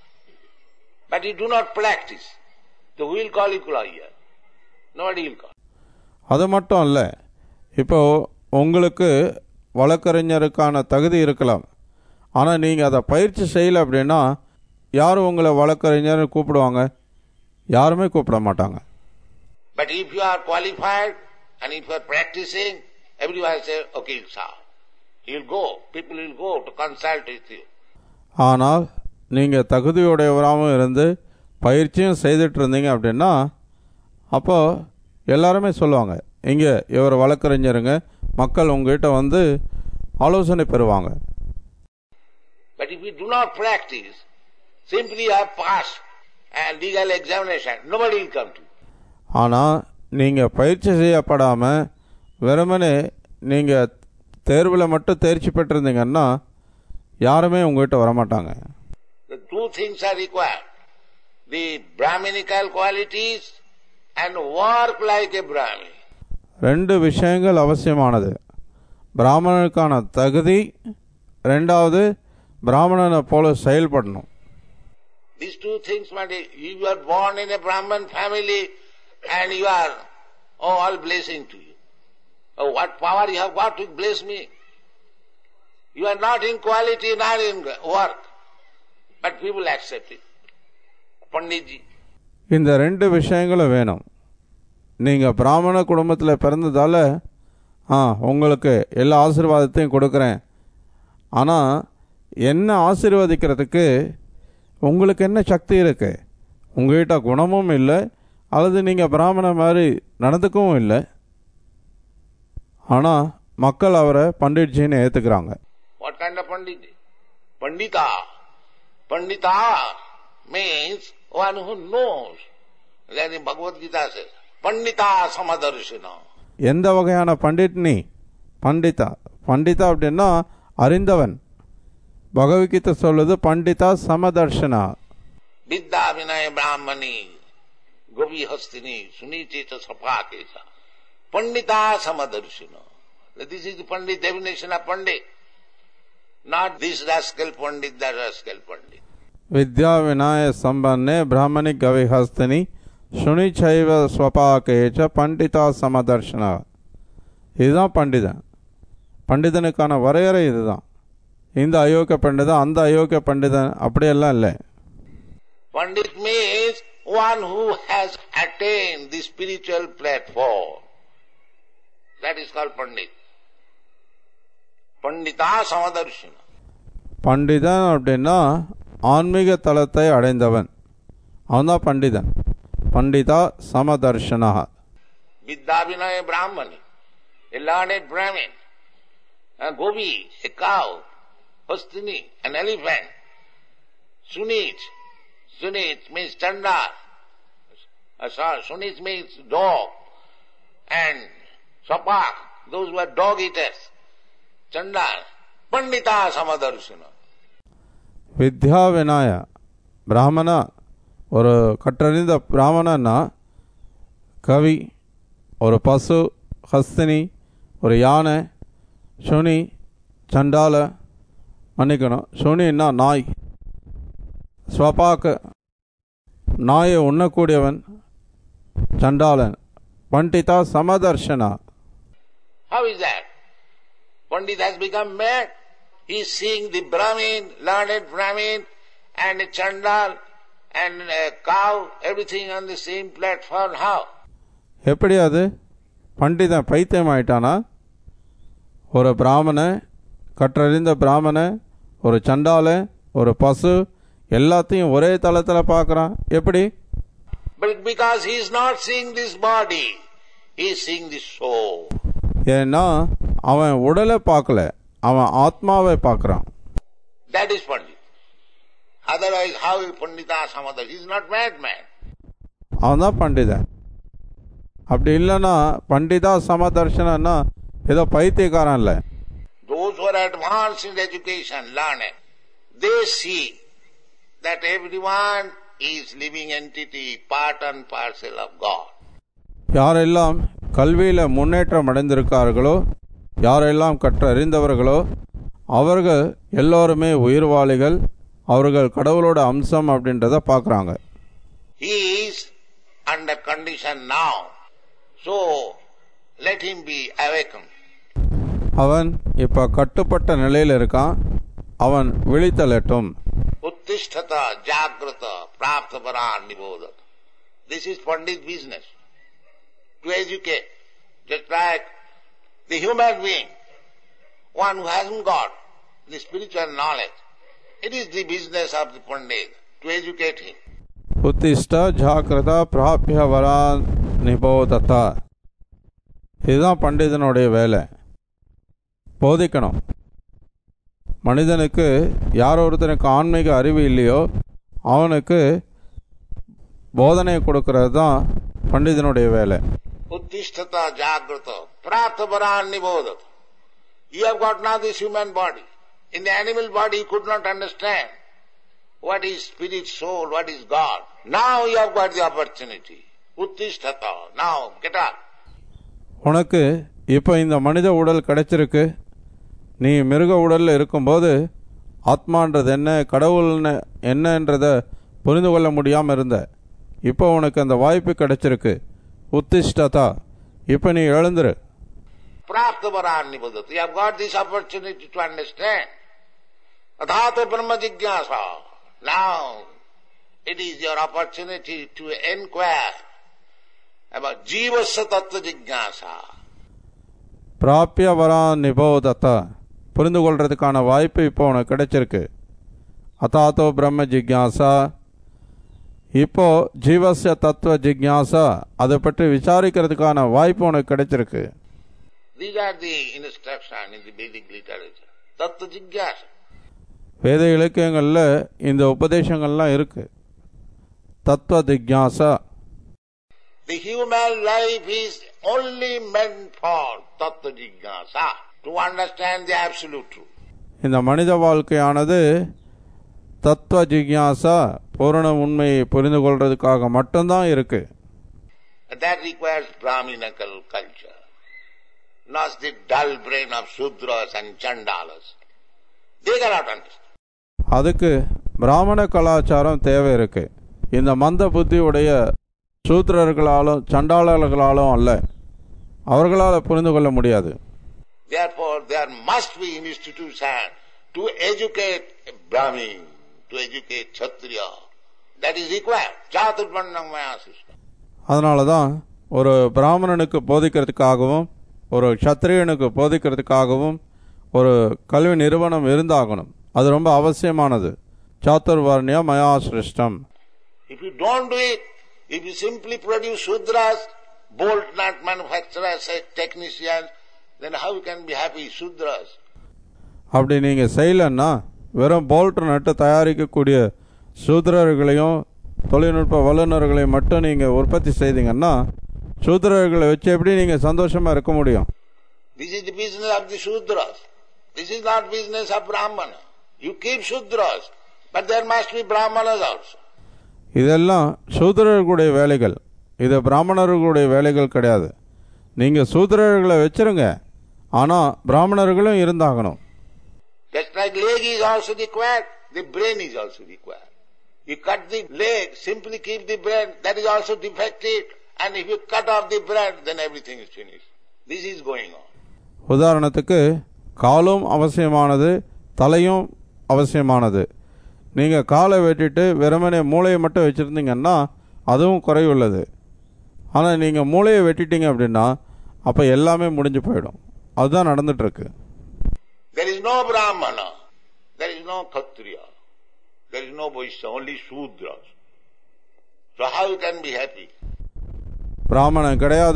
but you do not practice, so who will call you lawyer? Nobody will call. அது மட்டும் இல்லை, இப்போ உங்களுக்கு வழக்கறிஞருக்கான தகுதி இருக்கலாம், ஆனால் நீங்கள் அதை பயிற்சி செய்யலை அப்படின்னா யாரும் உங்களை வழக்கறிஞர் கூப்பிடுவாங்க? யாருமே கூப்பிட மாட்டாங்க. But if you are qualified and if you are practicing, everyone will say, okay, sir. You will go, people will go to consult with you. ஆனால் நீங்கள் தகுதியுடையவராகவும் இருந்து பயிற்சியும் செய்துட்டு இருந்தீங்க அப்படின்னா அப்போ எல்லாருமே சொல்லுவாங்க, இங்கே இவர் வழக்கறிஞருங்க, மக்கள் உங்ககிட்ட வந்து ஆலோசனை பெறுவாங்க. But if you do not practice, simply have passed a legal examination, nobody will come to you. ஆனால் நீங்கள் பயிற்சி செய்யப்படாமல் வெறுமனே நீங்கள் தேர்வில் மட்டும் தேர்ச்சி பெற்றிருந்தீங்கன்னா யாருமே உங்ககிட்ட வரமாட்டாங்க. The two things are required, the Brahminical qualities and work like a Brahmin. ரெண்டு விஷயங்கள் அவசியமானது. பிராமணனுக்கான தகுதி, ரெண்டாவது பிராமணனை போல செயல்படணும். These two things, you are born in a Brahman family and you are all blessing to you. Oh, what power you have got to bless me? You are not in quality, not in work, but people accept it. Panditji. இந்த ரெண்டு விஷயங்களும் வேணும். நீங்கள் பிராமண குடும்பத்தில் பிறந்ததால் உங்களுக்கு எல்லா ஆசீர்வாதத்தையும் கொடுக்குறேன், ஆனால் என்ன ஆசீர்வதிக்கிறதுக்கு உங்களுக்கு என்ன சக்தி இருக்கு? உங்கள்கிட்ட குணமும் இல்லை, அல்லது நீங்கள் பிராமண மாதிரி நடந்துக்கவும் இல்லை. ஆனால் மக்கள் அவரை பண்டிட்ஜின்னு ஏற்றுக்கிறாங்க. What kind of Pandit? Pandita. Pandita means one who knows. That in Bhagavad Gita says, Pandita Samadarshina. எந்த வகையான பண்டிட் நீ? பண்டிதா. பண்டிதா அப்படின்னா அறிந்தவன். பகவத்கீதை சொல்லுது பண்டிதா சமதர்ஷனா. Vidya Vinaya Brahmani Gopi Hastini Sunitita Sapakesa Pandita Samadarshina. This is the Pandit definition of Pandit. Not this rascal Pandit, that rascal Pandit. வித்யா விநாய சம்பன்னே பிராமணி கவி ஹஸ்தினி சுனி சைவ ஸ்வபாகேச்ச பண்டிதா சமதர்ஷனா. இதுதான் பண்டிதன். பண்டிதனுக்கான வரையறை இதுதான். இந்த அயோக்கிய பண்டிதன், அந்த அயோக்கிய பண்டிதன் அப்படியெல்லாம் இல்லை. Pandit means one who has attained the spiritual platform. That is called Pandit. Pandita Samadarshana. பண்டிதன் அப்படின்னா ஆன்மீக தளத்தை அடைந்தவன், அவன்தான் பண்டிதன். பண்டிதா சமதர்ஷனா. Vidya Vinaya Brahmani, a learned Brahmin, a gopi, a cow, Hastini, an elephant, Sunit. Sunit means Chandal. Sunit means dog. And Sapak, those who are dog eaters. Chandal. Pandita Samadarshana. வித்யா விநாய பிராமணா, ஒரு கற்றறிந்த பிராமணன்னா கவி, ஒரு பசு, ஹஸ்தினி, ஒரு யானை, சுனி, சண்டால, மன்னிக்கணும், சுனின்னா நாய், ஸ்வபாக்க நாயை உண்ணக்கூடியவன், சண்டாளன். பண்டிதா சமதர்ஷனா. How is that? Pandit has become mad. He is seeing the Brahmin, learned Brahmin, and a Chandal, and a cow, everything on the same platform. How? எப்படி அது? பண்டிதன் பைத்தியம் ஆயிட்டானா? ஒரு பிராமண, கற்றறிந்த பிராமண, ஒரு சண்டால, ஒரு பசு, எல்லாத்தையும் ஒரே தளத்தில் பார்க்குறான். எப்படி? But because he is not seeing this body, He is seeing the soul. ஏன்னா அவன் உடலை பார்க்கல, அவன் ஆத்மாவை பார்க்கறான். That is Pandit. Otherwise, how is Pandita Samadar? He is not madman. அவன் தான் பண்டிதன். அப்படி இல்லைன்னா பண்டிதா சமதர்ஷனா ஏதோ பைத்தியக்காரன் இல்லை. Those who are advanced in education, learning, they see that everyone is living entity, part and parcel of God. யாரெல்லாம் கல்வியில் முன்னேற்றம் அடைந்திருக்கார்களோ, யாரெல்லாம் கற்றறிந்தவர்களோ, அவர்கள் எல்லோருமே உயிர்வாளிகள், அவர்கள் கடவுளோட அம்சம் அப்படின்றத பார்க்குறாங்க. He is under condition now, so let him be awakened. அவன் இப்ப கட்டுப்பட்ட நிலையில் இருக்கான், அவன் விழித்தலட்டும். Uttishtata jagrata praptaparan nibodat. This is Pandit business, to educate. Just like the human being, one who hasn't got the spiritual knowledge, it is the business of the Pandit to educate him. உத்திஷ்ட ஜாக்கிரதா பிராபிய வரா நிபோதத்தா. இதுதான் பண்டிதனுடைய வேலை, போதிக்கணும். மனிதனுக்கு யார் ஒருத்தனுக்கு ஆன்மீக அறிவு இல்லையோ அவனுக்கு போதனை கொடுக்கறது தான் பண்டிதனுடைய வேலை. Uttishtata jagrata praptaparan nibodat. You have got now this human body. In the animal body you could not understand what is spirit, soul, what is God. Now you have got the opportunity. Uttishtata. Now get up. உனக்கு இப்போ இந்த மனித உடல் கிடைச்சிருக்கு. நீ மிருக உடலில் இருக்கும்போது ஆத்மான்றது என்ன, கடவுள் என்னன்றதை புரிந்து கொள்ள முடியாமல் இருந்த. இப்போ உனக்கு அந்த வாய்ப்பு கிடைச்சிருக்கு. உத்திஷ்டதா, இப்போ நீ எழுந்துரு. Praptaparan nibodat. You have got this opportunity to understand. Adhato brahma jigyasa. Now it is your opportunity to inquire about jivasya tattva jigyasa. பிராபிய வரா நிபோதத்தா, புரிந்து கொள்றதுக்கான வாய்ப்பு இப்போ உனக்கு கிடைச்சிருக்கு. அதாத்தோ பிரம்ம ஜிக்யாசா, இப்போ ஜீவஸ்ய தத்துவ ஜிக்யாசா, அதை பற்றி விசாரிக்கிறதுக்கான வாய்ப்பு உனக்கு கிடைச்சிருக்கு. These are the instructions in the Vedic literature. Tattva jigyasa. வேத இலக்கியங்களில் இந்த உபதேசங்கள்லாம் இருக்கு. தத்துவ ஜிக்யாசா. The human life is only meant for tattva jigyasa, to understand the absolute truth. இந்த மனித வாழ்க்கையானது தத்துவ ஜிக்யாசா, பூரண உண்மையை புரிந்து கொள்றதுக்காக மட்டும்தான் இருக்கு. That requires Brahminical culture, not the dull brain of Sudras and Chandalas. They cannot understand. அதுக்கு பிராமண கலாச்சாரம் தேவை இருக்கு. இந்த மந்த புத்தியுடைய சூத்திரர்களாலும் சண்டாளர்களாலும் அல்ல, அவர்களால் புரிந்து கொள்ள முடியாது. Therefore, there must be institution to educate Brahmin, to educate Kshatriya. That is required. Chaturvarnam maya system. அதனால தான் ஒரு பிராமணனுக்கு போதிக்கிறதுக்காகவும் ஒரு க்ஷத்ரியனுக்கு போதிக்கிறதுக்காகவும் ஒரு கல்வி நிறுவனம் இருந்தாகணும். அது ரொம்ப அவசியமானது. சாத்துர்வர்ணிய மயா சிருஷ்டம். If you don't do it, if you simply produce Sudras, bolt nut manufacturers, technicians, then how you can be happy Sudras? அப்படி நீங்கள் செய்யலன்னா, வெறும் போல்ட் நட்டு தயாரிக்கக்கூடிய சூத்திரர்களையும் தொழில்நுட்ப வல்லுநர்களையும் மட்டும் நீங்கள் உற்பத்தி செய்தீங்கன்னா, சூத்திரர்களை வச்சு எப்படி நீங்கள் சந்தோஷமாக இருக்க முடியும்? This is the business of the Sudras. This is not business of Brahmana. You keep Sudras, but there must be Brahmanas also. இதெல்லாம் சூத்திரர்களுடைய வேலைகள், இது பிராமணர்களுடைய வேலைகள் கிடையாது. நீங்கள் சூத்திரர்களை வச்சிருங்க, ஆனால் பிராமணர்களும் இருந்தாகணும். Just like leg is also required, the brain is also required. You cut the leg, simply keep the brain, that is also defective. And if you cut off the brain, then everything is finished. This is going on. உதாரணத்துக்கு காலும் அவசியமானது, தலையும் அவசியமானது. நீங்கள் காலை வெட்டிட்டு வெறுமனே மூளையை மட்டும் வச்சுருந்தீங்கன்னா அதுவும் குறைவுள்ளது. ஆனால் நீங்கள் மூளையை வெட்டிட்டீங்க அப்படின்னா அப்போ எல்லாமே முடிஞ்சு போயிடும். அதுதான் நடந்துட்டுருக்கு. There is no Brahmana, there is no Kshatriya, there is no Vaishya, only Sudras. So how you can be happy? பிராமணன் கிடையாது,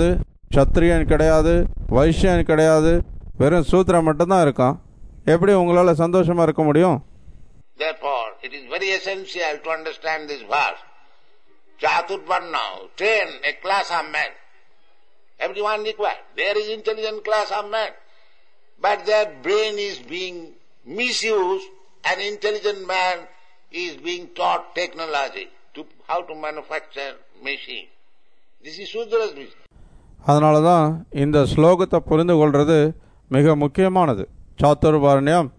சத்திரியன் கிடையாது, வைஷ்யன் கிடையாது, வெறும் சூத்திரன் மட்டும்தான் இருக்கான். எப்படி உங்களால் சந்தோஷமா இருக்க முடியும்? Therefore, it is very essential to understand this verse. Chaturvarna, 10, a class of men. Everyone required. There is intelligent class of men. But their brain is being misused. An intelligent man is being taught technology, how to manufacture machine. This is Sudra's business. அதனால தான் இந்த ஸ்லோகத்தை புரிந்து கொள்வது மிக முக்கியமானது. சாத்துர்வர்ணியம்,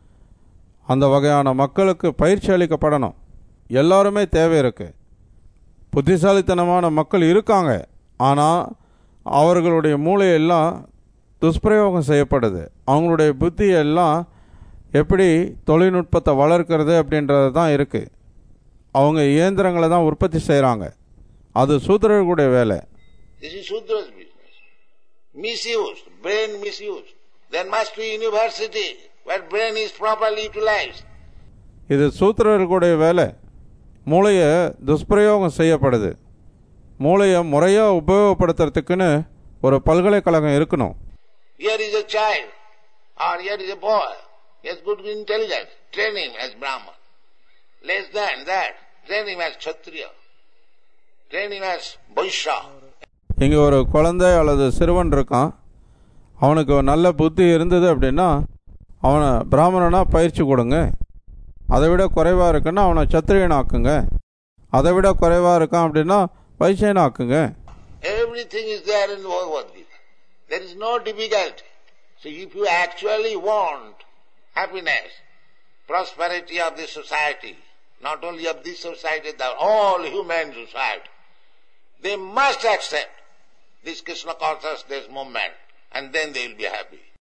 அந்த வகையான மக்களுக்கு பயிற்சி அளிக்கப்படணும். எல்லாருமே தேவை இருக்குது. புத்திசாலித்தனமான மக்கள் இருக்காங்க, ஆனால் அவர்களுடைய மூளையெல்லாம் துஷ்பிரயோகம் செய்யப்படுது. அவங்களுடைய புத்தியெல்லாம் எப்படி தொழில்நுட்பத்தை வளர்க்கிறது அப்படின்றது தான் இருக்குது. அவங்க இயந்திரங்களை தான் உற்பத்தி செய்கிறாங்க. அது சூத்திரர்களுடைய வேலை. This is Sudra's business. Misused, brain misused. There must be university where brain is properly utilized. இது சூத்திரர்களுடைய வேலை. மூளையை துஷ்பிரயோகம் செய்யப்படுது. மூளையை முறையாக உபயோகப்படுத்துறதுக்குன்னு ஒரு பல்கலைக்கழகம் இருக்கணும். Here is a child or here is a boy. He has good intelligence. Train him as Brahman. Less than that, train him as Kshatriya. Train him as Vaishya. இங்கே ஒரு குழந்தை அல்லது சிறுவன் இருக்கான். அவனுக்கு நல்ல புத்தி இருந்தது அப்படின்னா அவனை பிராமணனாக பயிற்சி கொடுங்க. அதை விட குறைவாக இருக்குன்னா அவனை சத்திரியனாக்குங்க. அதை விட குறைவாக இருக்கான் அப்படின்னா வைசியனாக்குங்க. Everything is there in Bhagavad Gita. There is no difficulty. So if you actually want happiness, prosperity of this society, not only of this society, the all human society, they must accept this Krishna consciousness movement and then they will be happy.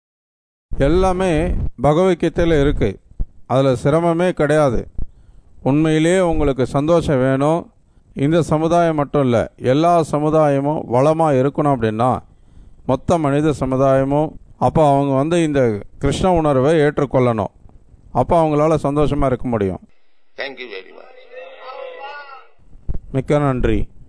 எல்லாமே பகவத்கீதையில் இருக்கு. அதில் சிரமமே கிடையாது. உண்மையிலே உங்களுக்கு சந்தோஷம் வேணும், இந்த சமுதாயம் மட்டும் இல்லை, எல்லா சமுதாயமும் வளமாக இருக்கணும் அப்படின்னா மொத்த மனித சமுதாயமும் அப்போ அவங்க இந்த கிருஷ்ண உணர்வை ஏற்றுக்கொள்ளணும். அப்போ அவங்களால சந்தோஷமாக இருக்க முடியும். Thank you very much. மிக்க நன்றி.